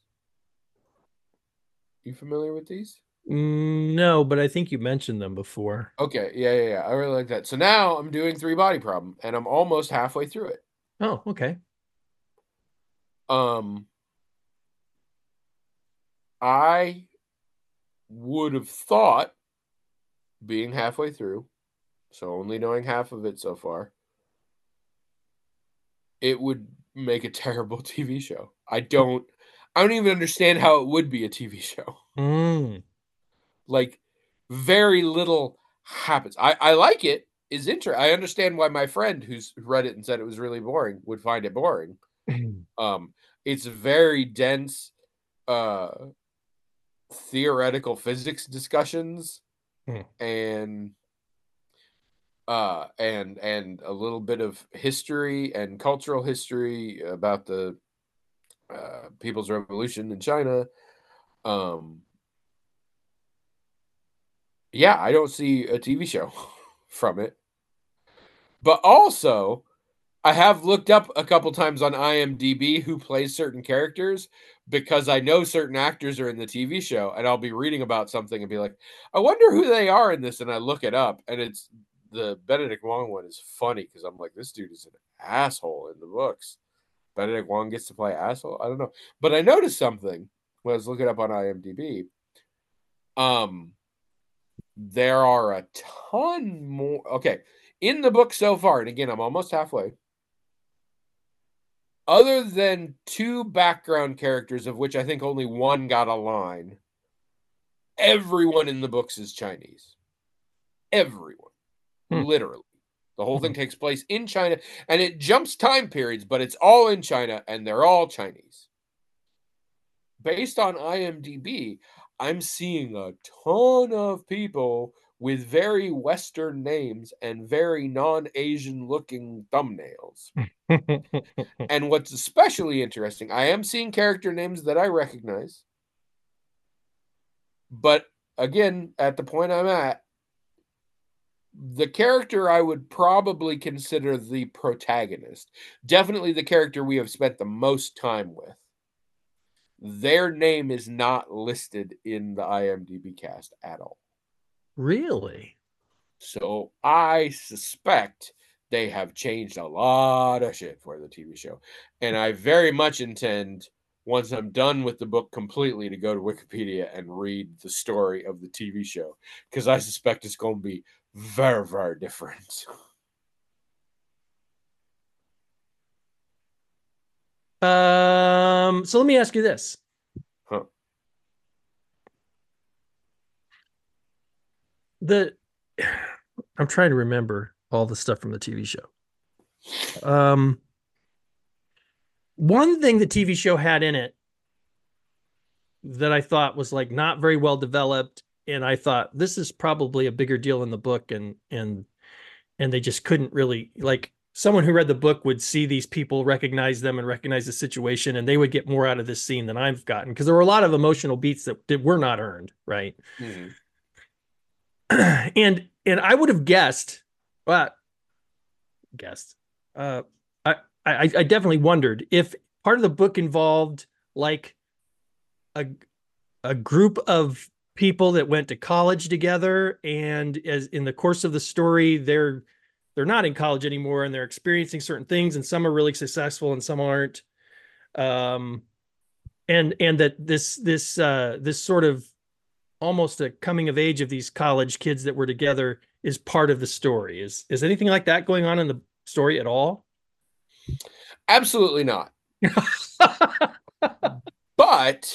You familiar with these? No, but I think you mentioned them before. Okay, yeah. I really like that. So now I'm doing Three Body Problem, and I'm almost halfway through it. Oh, okay. I would have thought, being halfway through, so only knowing half of it so far, it would make a terrible TV show. I don't even understand how it would be a TV show. Like, very little happens. I like it. Is interesting. I understand why my friend who's read it and said it was really boring would find it boring. It's very dense theoretical physics discussions and a little bit of history and cultural history about the People's Revolution in China. Yeah, I don't see a TV show from it. But also, I have looked up a couple times on IMDb who plays certain characters because I know certain actors are in the TV show, and I'll be reading about something and be like, I wonder who they are in this, and I look it up, and it's the Benedict Wong one is funny because I'm like, this dude is an asshole in the books. Benedict Wong gets to play asshole? I don't know. But I noticed something when I was looking up on IMDb. There are a ton more. Okay. In the book so far, and again, I'm almost halfway. Other than 2 background characters, of which I think only one got a line, everyone in the books is Chinese. Everyone. Literally. The whole thing takes place in China, and it jumps time periods, but it's all in China, and they're all Chinese. Based on IMDb, I'm seeing a ton of people with very Western names and very non-Asian looking thumbnails. And what's especially interesting, I am seeing character names that I recognize. But again, at the point I'm at, the character I would probably consider the protagonist, definitely the character we have spent the most time with, their name is not listed in the IMDb cast at all. Really? So I suspect they have changed a lot of shit for the TV show. And I very much intend, once I'm done with the book completely, to go to Wikipedia and read the story of the TV show. Because I suspect it's going to be very, very different. So let me ask you this. I'm trying to remember all the stuff from the TV show. One thing the TV show had in it that I thought was like not very well developed, and I thought this is probably a bigger deal in the book, and they just couldn't really, like, someone who read the book would see these people, recognize them, and recognize the situation, and they would get more out of this scene than I've gotten, because there were a lot of emotional beats that were not earned, right? And I would have guessed, but guessed. Uh, I definitely wondered if part of the book involved like a a group of people that went to college together, and as in the course of the story, they're not in college anymore, and they're experiencing certain things, and some are really successful and some aren't. Um, and that this sort of almost a coming of age of these college kids that were together is part of the story. Is anything like that going on in the story at all? Absolutely not. But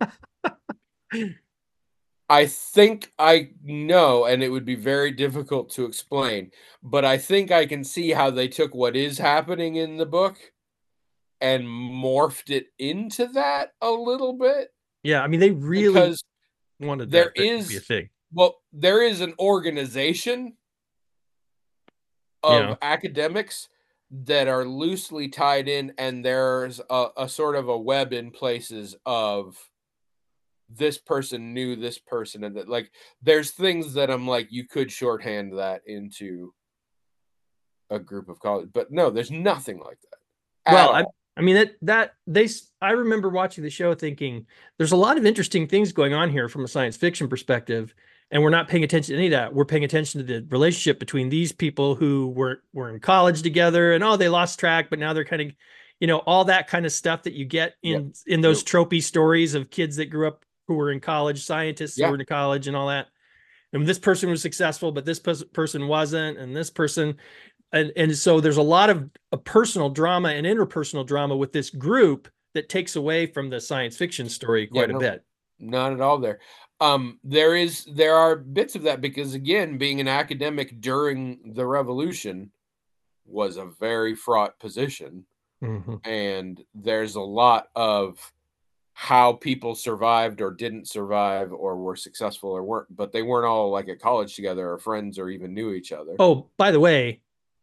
I think I know, and it would be very difficult to explain, but I think I can see how they took what is happening in the book and morphed it into that a little bit. Yeah, I mean, they really Because wanted there that to be a is, thing. well, there is an organization Yeah. of academics that are loosely tied in, and there's a sort of a web in places of this person knew this person, and that, like, there's things that I'm like, you could shorthand that into a group of college, but no, there's nothing like that at Well, all. I mean I remember watching the show thinking there's a lot of interesting things going on here from a science fiction perspective, and we're not paying attention to any of that. We're paying attention to the relationship between these people who were in college together, and oh, they lost track, but now they're kind of, all that kind of stuff that you get Yep. in those tropey stories of kids that grew up who were in college, scientists who Yeah. were in college and all that. And this person was successful, but this person wasn't, and this person, and so there's a lot of a personal drama and interpersonal drama with this group that takes away from the science fiction story quite a bit. Not at all there. There are bits of that because, again, being an academic during the revolution was a very fraught position. Mm-hmm. And there's a lot of how people survived or didn't survive or were successful or weren't, but they weren't all like at college together or friends or even knew each other. Oh, by the way,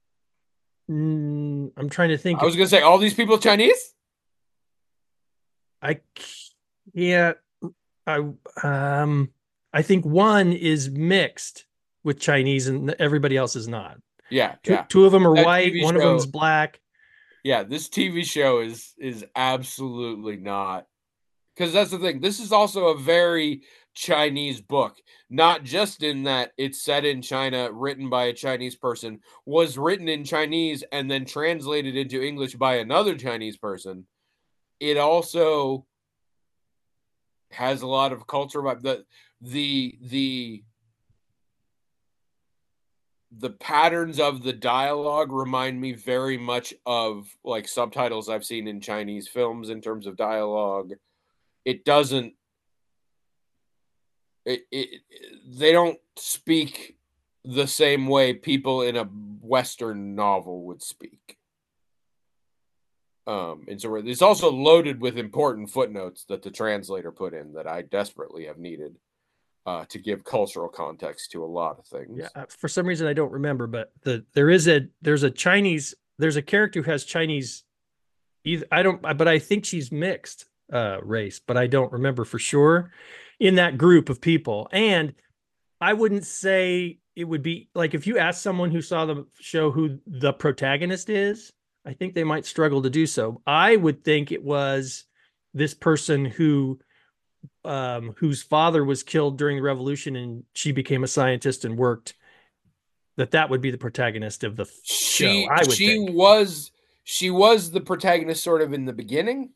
I'm trying to think. I was going to say, all these people Chinese? I can't. I think one is mixed with Chinese and everybody else is not. Yeah, Two of them are That white, TV one of show- them's black. Yeah, this TV show is absolutely not, because that's the thing. This is also a very Chinese book, not just in that it's set in China, written by a Chinese person, was written in Chinese and then translated into English by another Chinese person. It also has a lot of culture vibe. The patterns of the dialogue remind me very much of like subtitles I've seen in Chinese films in terms of dialogue. It doesn't they don't speak the same way people in a Western novel would speak. And so it's also loaded with important footnotes that the translator put in that I desperately have needed to give cultural context to a lot of things. Yeah, for some reason I don't remember, but there's a character who has Chinese. But I think she's mixed race, but I don't remember for sure in that group of people. And I wouldn't say it would be like if you ask someone who saw the show who the protagonist is, I think they might struggle to do so. I would think it was this person whose father was killed during the revolution and she became a scientist and worked, that would be the protagonist of the show. I would think. She was the protagonist sort of in the beginning.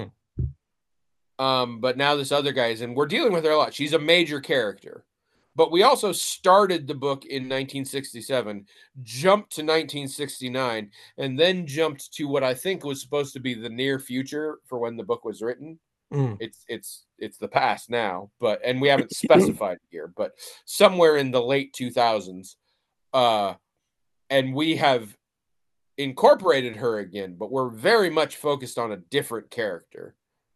But now this other guy is, and we're dealing with her a lot. She's a major character. But we also started the book in 1967, jumped to 1969, and then jumped to what I think was supposed to be the near future for when the book was written. It's the past now, and we haven't specified here, but somewhere in the late 2000s. And we have incorporated her again, but we're very much focused on a different character.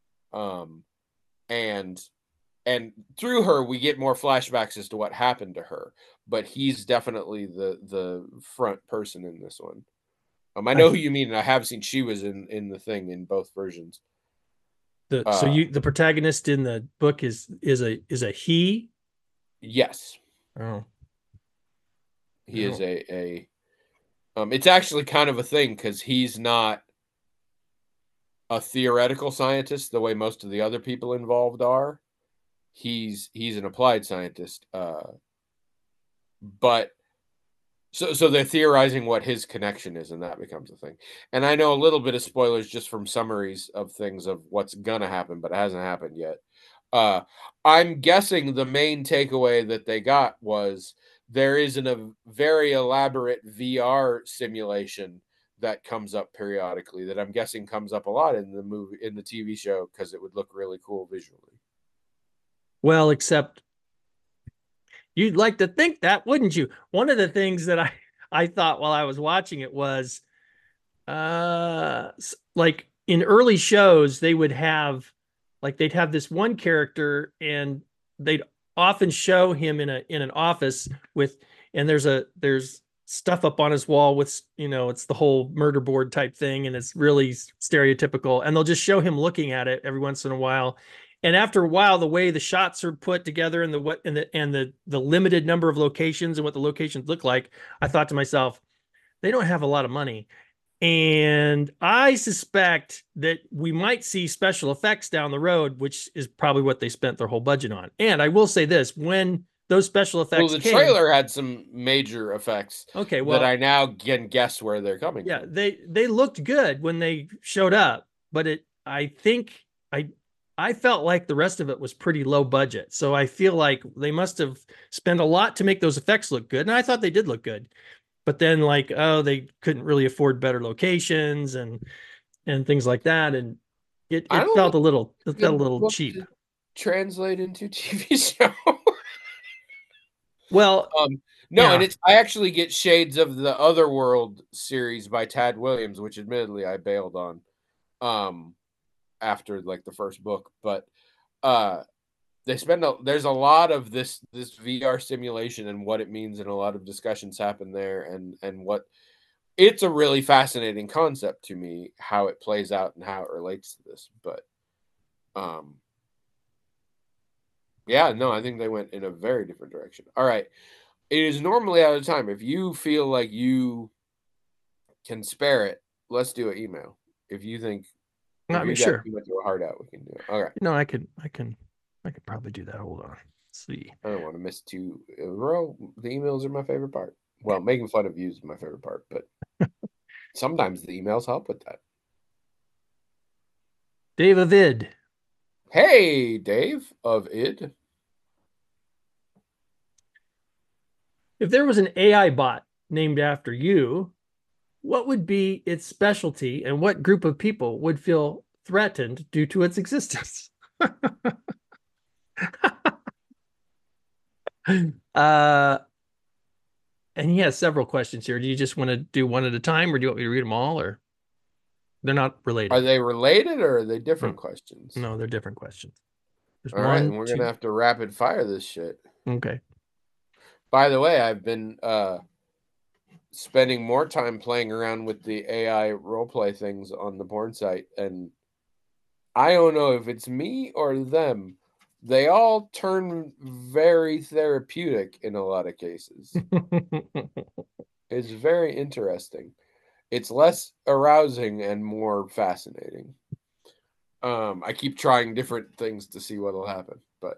And through her, we get more flashbacks as to what happened to her. But he's definitely the front person in this one. I know who you mean, and I have seen she was in the thing in both versions. The protagonist in the book is a he? Yes. Oh. He is a It's actually kind of a thing because he's not a theoretical scientist the way most of the other people involved are. He's an applied scientist, but so they're theorizing what his connection is, and that becomes a thing. And I know a little bit of spoilers just from summaries of things of what's gonna happen, but it hasn't happened yet. Uh, I'm guessing the main takeaway that they got was there isn't a very elaborate VR simulation that comes up periodically that I'm guessing comes up a lot in the movie in the TV show because it would look really cool visually. Well, except you'd like to think that, wouldn't you? One of the things that I thought while I was watching it was like in early shows they would have like they'd have this one character and they'd often show him in an office with and there's stuff up on his wall with it's the whole murder board type thing and it's really stereotypical and they'll just show him looking at it every once in a while and after a while the way the shots are put together and the limited number of locations and what the locations look like, I thought to myself, they don't have a lot of money. And I suspect that we might see special effects down the road, which is probably what they spent their whole budget on. And I will say this, when those special effects the trailer had some major effects that I now can guess where they're coming from. They looked good when they showed up, but I think I felt like the rest of it was pretty low budget. So I feel like they must have spent a lot to make those effects look good. And I thought they did look good. But then they couldn't really afford better locations and things like that. And it felt a little cheap. Translate into TV show. Well, no, and I actually get shades of the Otherworld series by Tad Williams, which admittedly I bailed on after like the first book, but there's a lot of this VR simulation and what it means, and a lot of discussions happen there, and what it's a really fascinating concept to me, how it plays out and how it relates to this. But yeah, no, I think they went in a very different direction. All right. It is normally out of time. If you feel like you can spare it, let's do an email. If you think sure. You went to a hard out, we can do it. All right. No, I could probably do that. Hold on. Let's see. I don't want to miss two in a row. The emails are my favorite part. Well, making fun of you is my favorite part, but sometimes the emails help with that. Dave of Id. Hey, Dave of Id. If there was an AI bot named after you, what would be its specialty and what group of people would feel threatened due to its existence? And he has several questions here. Do you just want to do one at a time, or do you want me to read them all, or they're not related? Are they related, or are they different questions? No, they're different questions. There's all right, and we're gonna have to rapid fire this shit. Okay. By the way, I've been spending more time playing around with the AI roleplay things on the porn site, and I don't know if it's me or them. They all turn very therapeutic in a lot of cases. It's very interesting. It's less arousing and more fascinating. I keep trying different things to see what'll happen, but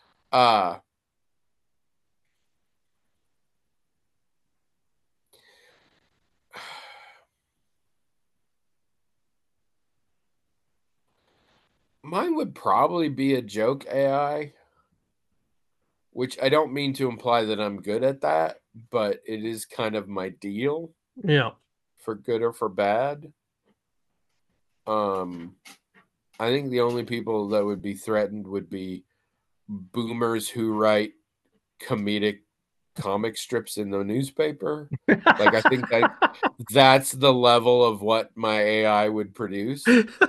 mine would probably be a joke AI, which I don't mean to imply that I'm good at that, but it is kind of my deal. Yeah. For good or for bad. I think the only people that would be threatened would be boomers who write comedic comic strips in the newspaper. Like, I think that's the level of what my AI would produce.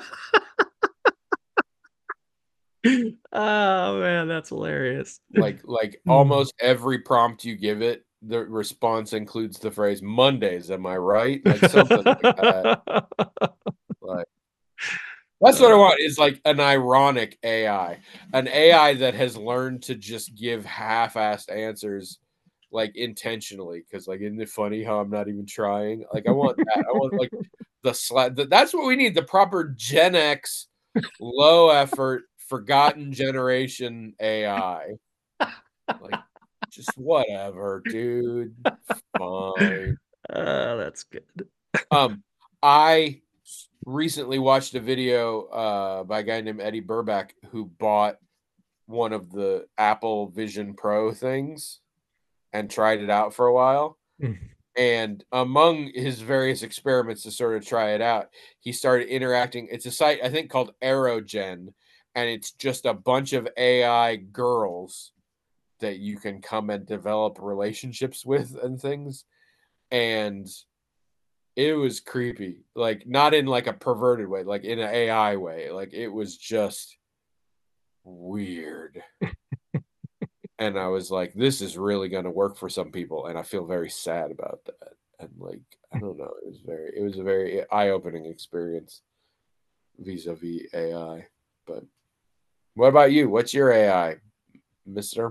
Oh man, that's hilarious. Like almost every prompt you give it, the response includes the phrase "Mondays." Am I right? Like something like that. Like that's what I want. Is like an ironic AI, an AI that has learned to just give half-assed answers like intentionally, because like, isn't it funny how I'm not even trying? Like I want that. I want like that's what we need, the proper Gen X, low effort, forgotten generation AI. Like just whatever, dude. Fine. That's good. I recently watched a video by a guy named Eddie Burback who bought one of the Apple Vision Pro things and tried it out for a while. And among his various experiments to sort of try it out, he started interacting. It's a site, I think, called Aerogen, and it's just a bunch of AI girls that you can come and develop relationships with and things. And it was creepy, like not in like a perverted way, like in an AI way. Like it was just weird. And I was like, this is really going to work for some people, and I feel very sad about that. And like, I don't know, it was a very eye-opening experience vis-a-vis AI. But what about you? What's your AI, Mister?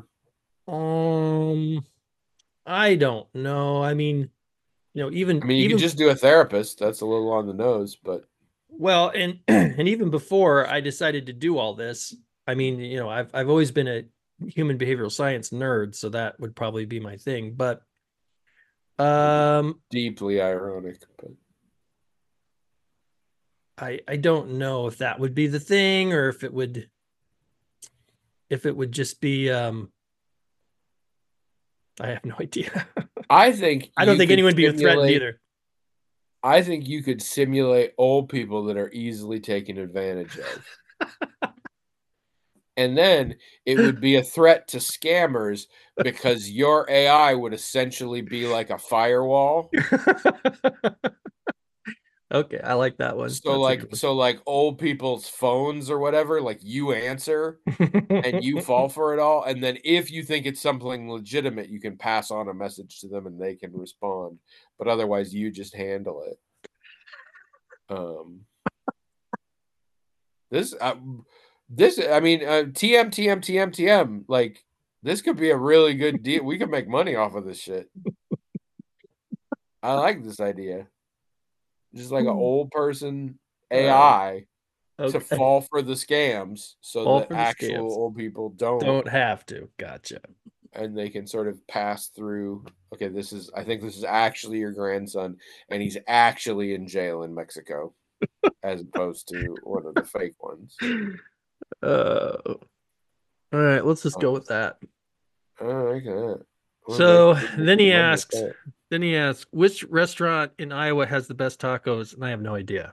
I don't know. I mean, I mean, you could even just do a therapist. That's a little on the nose, but well, and and even before I decided to do all this, I mean, I've always been a human behavioral science nerd, so that would probably be my thing. But deeply ironic. But I don't know if that would be the thing, or if it would just be I have no idea. I think I don't you think could anyone would be threatened simulate. either. I think you could simulate old people that are easily taken advantage of. And then it would be a threat to scammers because your AI would essentially be like a firewall. Okay, I like that one. That's a good So like old people's phones or whatever, like you answer and you one. fall for it all. And then if you think it's something legitimate, you can pass on a message to them and they can respond. But otherwise, you just handle it. This I mean, TM. Like this could be a really good deal. We could make money off of this shit. I like this idea. Just like an old person Uh, AI to okay. fall for the scams so All that for the actual scams. old people don't, Don't have to. Gotcha. and they can sort of pass through. Okay, I think this is actually your grandson, and he's actually in jail in Mexico, as opposed to one of the fake ones. All right, let's just Oh, go with that. okay. So We're making money with that. then he asks, which restaurant in Iowa has the best tacos? And I have no idea.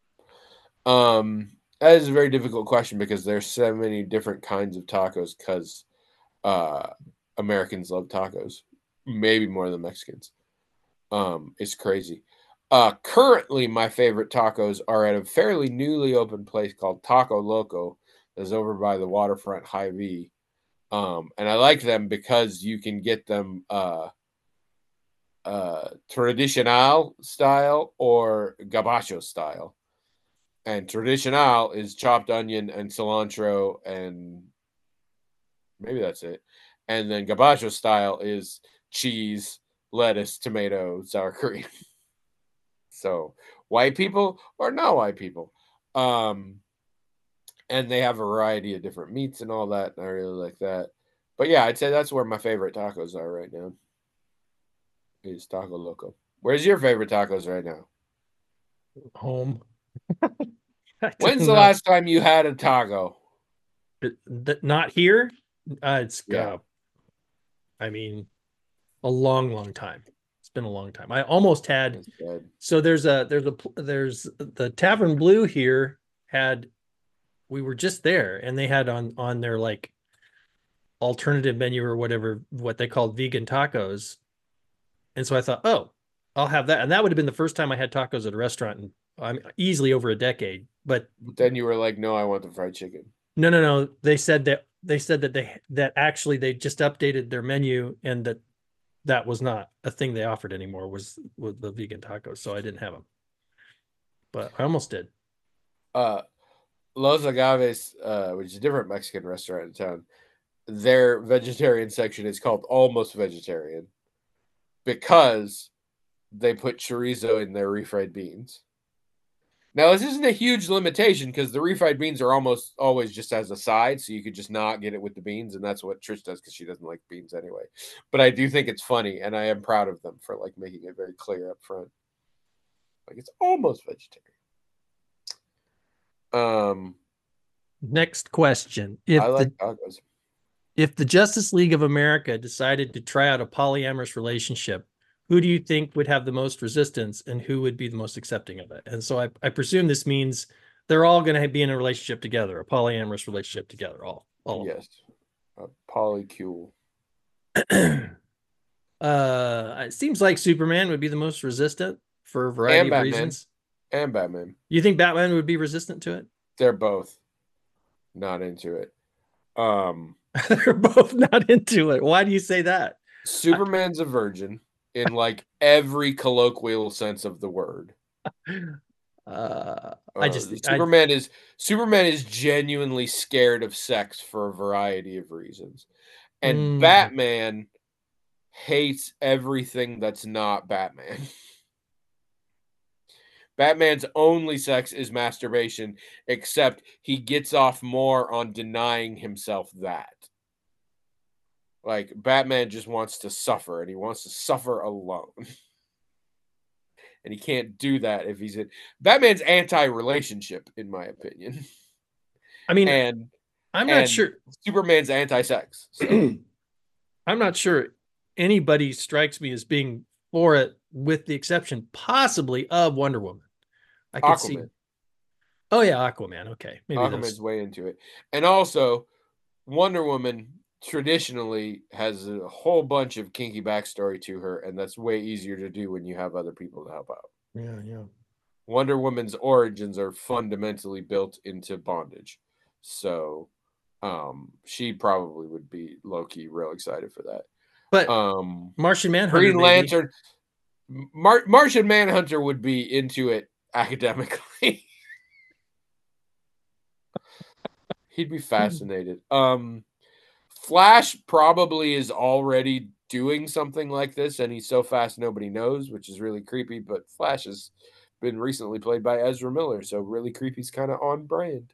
That is a very difficult question because there's so many different kinds of tacos because uh Americans love tacos, maybe more than Mexicans. It's crazy. Currently my favorite tacos are at a fairly newly opened place called Taco Loco that's over by the waterfront Hy-Vee. And I like them because you can get them tradicional style or gabacho style. And tradicional is chopped onion and cilantro, and maybe that's it. And then gabacho style is cheese, lettuce, tomato, sour cream. So white people or not white people. And they have a variety of different meats and all that. And I really like that. But yeah, I'd say that's where my favorite tacos are right now. Is Taco Loco. Where's your favorite tacos right now? Home. I When's don't the know. last time you had a taco? Not here. It's Yeah. I mean, a long, long time. It's been a long time. I almost had. That's good. So there's the Tavern Blue here had. We were just there, and they had on their like alternative menu or whatever what they called vegan tacos. And so I thought, oh, I'll have that. And that would have been the first time I had tacos at a restaurant in easily over a decade. But But then you were like, no, I want the fried chicken. no. They said that actually they just updated their menu and that was not a thing they offered anymore was the vegan tacos. So I didn't have them. But I almost did. Los Agaves, which is a different Mexican restaurant in town, their vegetarian section is called almost vegetarian because they put chorizo in their refried beans. Now, this isn't a huge limitation because the refried beans are almost always just as a side, so you could just not get it with the beans, and that's what Trish does because she doesn't like beans anyway. But I do think it's funny, and I am proud of them for like making it very clear up front. Like it's almost vegetarian. Next question. I like tacos. If the Justice League of America decided to try out a polyamorous relationship, who do you think would have the most resistance and who would be the most accepting of it? And so I presume this means they're all going to be in a relationship together, a polyamorous relationship together. All yes, polycule. It seems like Superman would be the most resistant for a variety of reasons. And Batman. You think Batman would be resistant to it? They're both not into it. They're both not into it. Why do you say that? Superman's a virgin in like every colloquial sense of the word. Superman is genuinely scared of sex for a variety of reasons. And Batman hates everything that's not Batman. Batman's only sex is masturbation, except he gets off more on denying himself that. Like, Batman just wants to suffer, and he wants to suffer alone. And he can't do that if he's in... Batman's anti-relationship, in my opinion. I mean, I'm not sure. Superman's anti-sex. So. I'm not sure anybody strikes me as being for it, with the exception, possibly, of Wonder Woman. I could see. Oh yeah, Aquaman. Okay, maybe Aquaman's way into it, and also Wonder Woman traditionally has a whole bunch of kinky backstory to her, and that's way easier to do when you have other people to help out. Yeah. Wonder Woman's origins are fundamentally built into bondage, so she probably would be low-key real excited for that. But Martian Manhunter, Green Lantern, Martian Manhunter would be into it academically. He'd be fascinated. Flash probably is already doing something like this, and he's so fast nobody knows, which is really creepy. But Flash has been recently played by Ezra Miller, so really creepy's kind of on brand.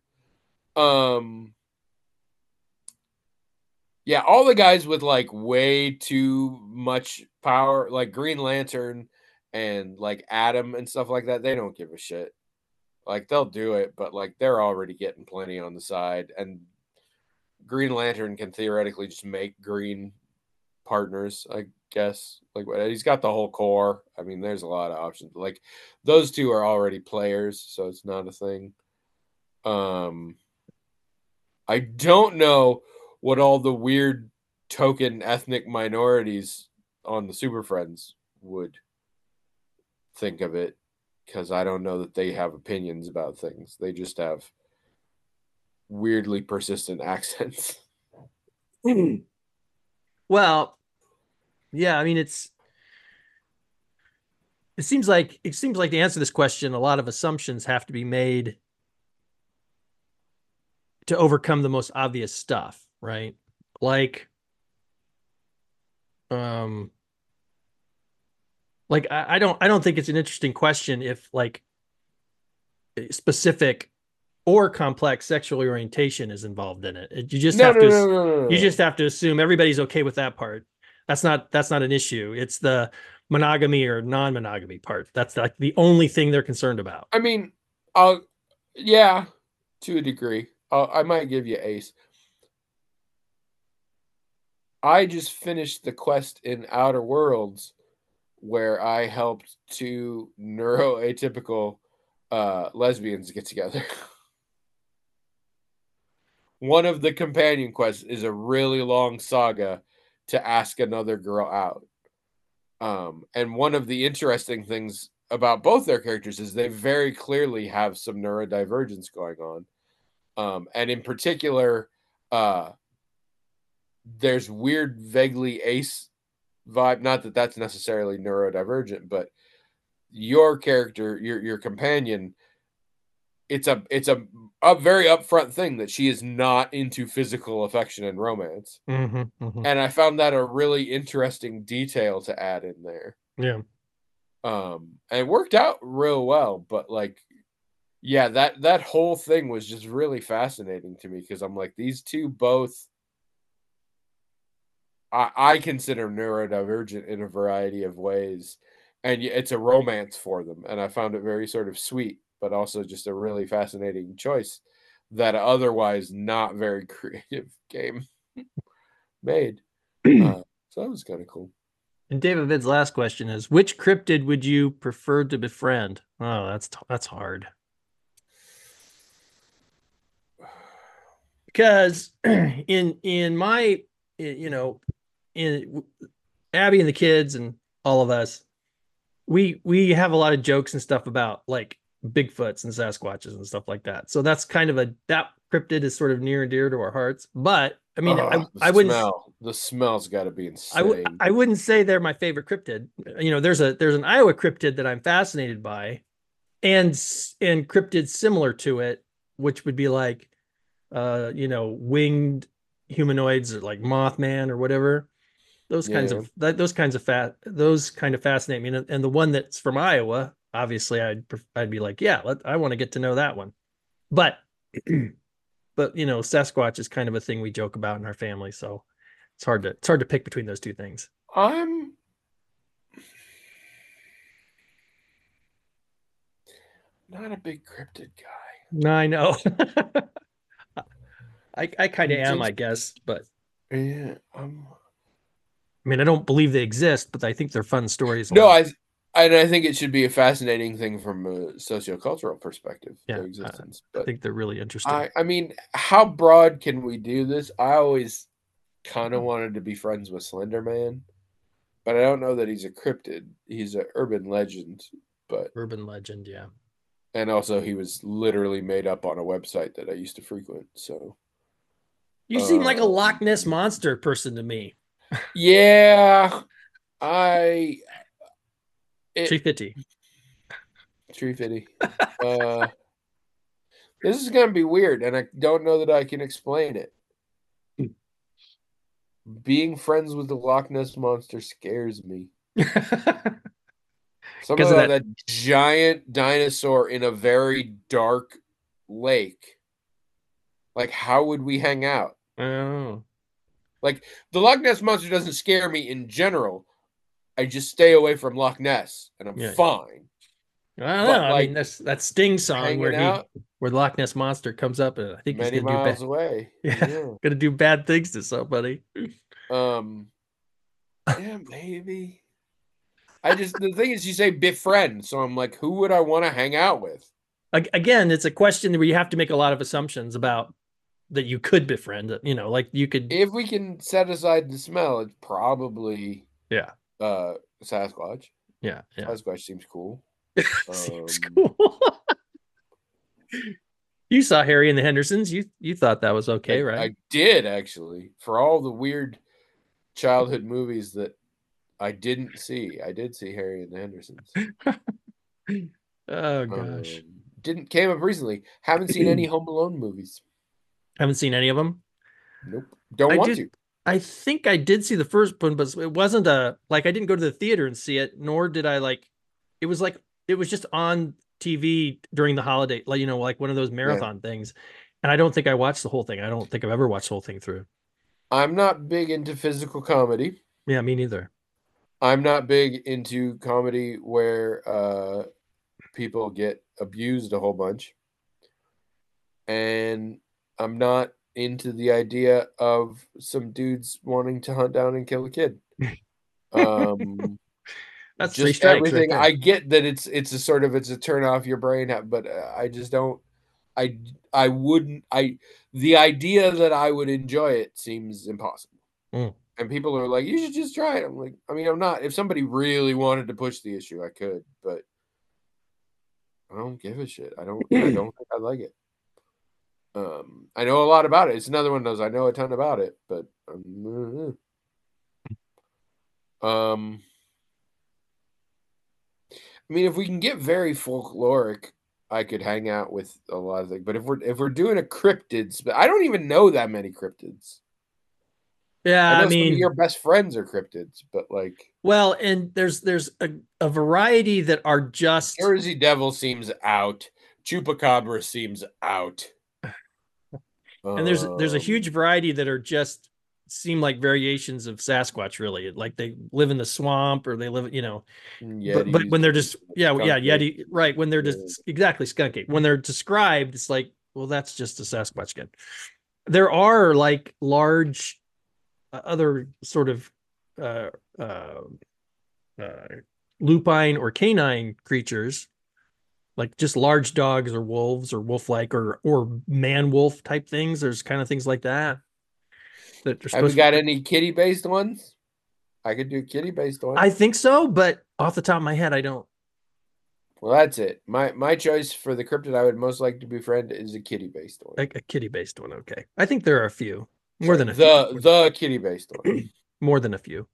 Yeah, all the guys with like way too much power, like Green Lantern and like Adam and stuff like that, they don't give a shit. Like they'll do it, but like they're already getting plenty on the side, and Green Lantern can theoretically just make green partners, I guess. Like he's got the whole core. I mean, there's a lot of options. Like those two are already players, so it's not a thing. I don't know what all the weird token ethnic minorities on the Super Friends would think of it, because I don't know that they have opinions about things. They just have weirdly persistent accents. Well, yeah, I mean, it seems like to answer this question, a lot of assumptions have to be made to overcome the most obvious stuff, right? Like I don't think it's an interesting question if like specific or complex sexual orientation is involved in it. You just have to assume everybody's okay with that part. That's not an issue. It's the monogamy or non-monogamy part. That's like the only thing they're concerned about. I mean, yeah, to a degree. I might give you Ace. I just finished the quest in Outer Worlds where I helped two neuroatypical lesbians get together. One of the companion quests is a really long saga to ask another girl out. And one of the interesting things about both their characters is they very clearly have some neurodivergence going on. And in particular, there's weird, vaguely Ace vibe. Not that that's necessarily neurodivergent, but your character, your companion, it's a very upfront thing that she is not into physical affection and romance. And I found that a really interesting detail to add in there. Yeah. And it worked out real well, but like, yeah, that whole thing was just really fascinating to me because I'm like, these two both I consider neurodivergent in a variety of ways, and it's a romance for them, and I found it very sort of sweet, but also just a really fascinating choice that otherwise not very creative game made. So that was kind of cool. And David Vid's last question is: which cryptid would you prefer to befriend? Oh, that's hard. Because in my in Abby and the kids and all of us, we have a lot of jokes and stuff about like Bigfoots and Sasquatches and stuff like that. So that's kind of that cryptid is sort of near and dear to our hearts. But I mean, I wouldn't. The smell's got to be insane. I wouldn't say they're my favorite cryptid. There's an Iowa cryptid that I'm fascinated by, and cryptids similar to it, which would be like, winged humanoids or like Mothman or whatever. Those kinds of fascinate me. And the one that's from Iowa, obviously, I'd be like, yeah, I want to get to know that one. But Sasquatch is kind of a thing we joke about in our family, so it's hard to pick between those two things. I'm not a big cryptid guy. No, I know. I kind of am, I guess, but yeah, I mean, I don't believe they exist, but I think they're fun stories. No, I think it should be a fascinating thing from a sociocultural perspective. Yeah, their existence. I think they're really interesting. I mean, how broad can we do this? I always kind of wanted to be friends with Slender Man, but I don't know that he's a cryptid. He's an urban legend, but urban legend, yeah. And also, he was literally made up on a website that I used to frequent. So you seem like a Loch Ness monster person to me. Yeah, Tree Fitty. This is gonna be weird, and I don't know that I can explain it. Being friends with the Loch Ness monster scares me. Some of that giant dinosaur in a very dark lake. Like, how would we hang out? Oh. Like, the Loch Ness monster doesn't scare me in general. I just stay away from Loch Ness, and I'm fine. I don't know. I mean, that's that Sting song where the Loch Ness monster comes up, and I think he's gonna miles away. Yeah, gonna do bad things to somebody. Yeah, maybe. The thing is, you say befriend, so I'm like, who would I want to hang out with? Again, it's a question where you have to make a lot of assumptions about that you could befriend. Like you could. If we can set aside the smell, it's probably Sasquatch. Yeah. Sasquatch seems cool. Seems cool. You saw Harry and the Hendersons. You thought that was okay, right? I did, actually. For all the weird childhood movies that I didn't see, I did see Harry and the Hendersons. Oh gosh. Came up recently. Haven't seen any Home Alone movies. Haven't seen any of them? Nope. Don't want to. I think I did see the first one, but it wasn't I didn't go to the theater and see it, nor did I it was just on TV during the holiday, like one of those marathon things. And I don't think I watched the whole thing. I don't think I've ever watched the whole thing through. I'm not big into physical comedy. Yeah, me neither. I'm not big into comedy where people get abused a whole bunch. And I'm not into the idea of some dudes wanting to hunt down and kill a kid. That's just everything. Right, I get that it's a turn off your brain, but I just don't. I wouldn't. The idea that I would enjoy it seems impossible. And people are like, you should just try it. I'm like, I mean, I'm not. If somebody really wanted to push the issue, I could, but I don't give a shit. I don't think I like it. I know a lot about it. It's another one of those. I know a ton about it, but I mean, if we can get very folkloric, I could hang out with a lot of things. But if we're doing a cryptids, but I don't even know that many cryptids. Yeah, I know I some of mean, your best friends are cryptids, but like well, and there's a variety that are just Jersey Devil seems out. Chupacabra seems out. and there's a huge variety that are just seem like variations of Sasquatch, really. Like they live in the swamp or they live, but when they're just Yeti, right? When they're just exactly skunky. When they're described, it's like, well, that's just a Sasquatch skin. There are like large other sort of lupine or canine creatures, like just large dogs or wolves or wolf-like or man-wolf type things. There's kind of things like that. Have you got any kitty-based ones? I could do kitty-based ones. I think so, but off the top of my head, I don't. Well, that's it. My choice for the cryptid I would most like to befriend is a kitty-based one. A kitty-based one, okay. I think there are a few. More than a few. The kitty-based one. More than a few.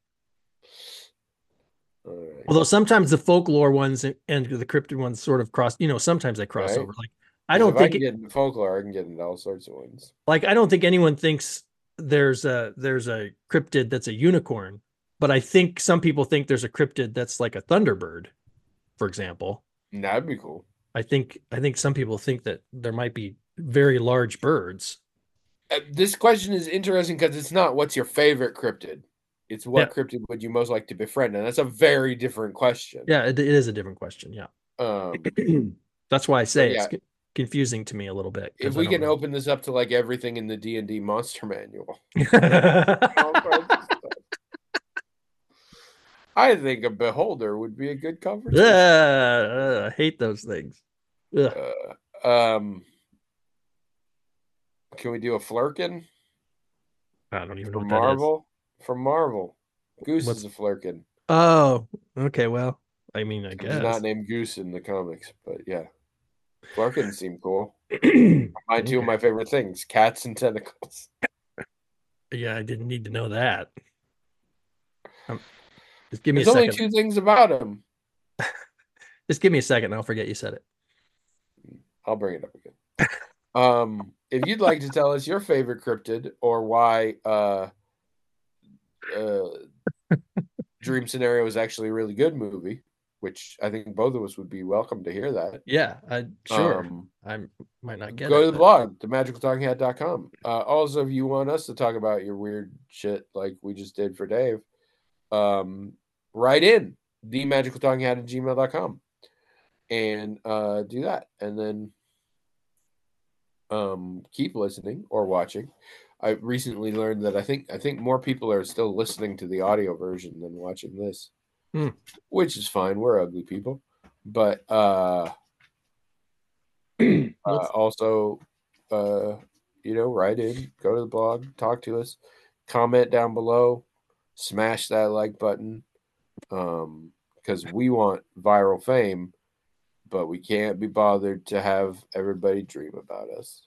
All right. Although sometimes the folklore ones and the cryptid ones sort of cross, sometimes they cross over. Like I don't think I can get into folklore, I can get into all sorts of ones. Like I don't think anyone thinks there's a cryptid that's a unicorn, but I think some people think there's a cryptid that's like a thunderbird, for example. That'd be cool. I think some people think that there might be very large birds. This question is interesting because it's not what's your favorite cryptid. It's what cryptid would you most like to befriend? And that's a very different question. Yeah, it is a different question. Yeah. That's why I say it's confusing to me a little bit. If we can open this up to like everything in the D&D monster manual. I think a beholder would be a good conversation. I hate those things. Can we do a Flurkin? I don't even know what Marvel? That is. From Marvel. Goose is a Flurkin. Oh, okay. Well, I mean, I guess. He's not named Goose in the comics, but yeah. Flurkins seem cool. Two of my favorite things, cats and tentacles. Yeah, I didn't need to know that. Just give me There's a second. There's only two things about him. Just give me a second. I'll forget you said it. I'll bring it up again. If you'd like to tell us your favorite cryptid or why Dream Scenario is actually a really good movie, which I think both of us would be welcome to hear that. Yeah, sure. I might not get go to the blog, themagicaltalkinghat.com. Also, if you want us to talk about your weird shit like we just did for Dave, write in themagicaltalkinghat@gmail.com and do that. And then keep listening or watching. I recently learned that I think more people are still listening to the audio version than watching this, which is fine. We're ugly people, but also, write in, go to the blog, talk to us, comment down below, smash that like button, because we want viral fame, but we can't be bothered to have everybody dream about us.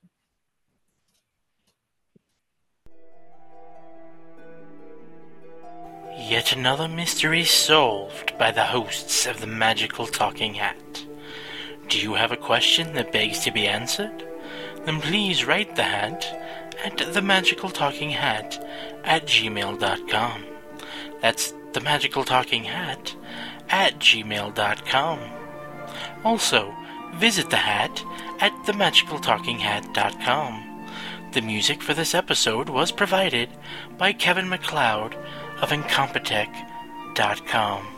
Yet another mystery solved by the hosts of the Magical Talking Hat. Do you have a question that begs to be answered? Then please write the hat at themagicaltalkinghat@gmail.com. That's themagicaltalkinghat@gmail.com. Also, visit the hat at themagicaltalkinghat.com. The music for this episode was provided by Kevin MacLeod of Incompetech.com.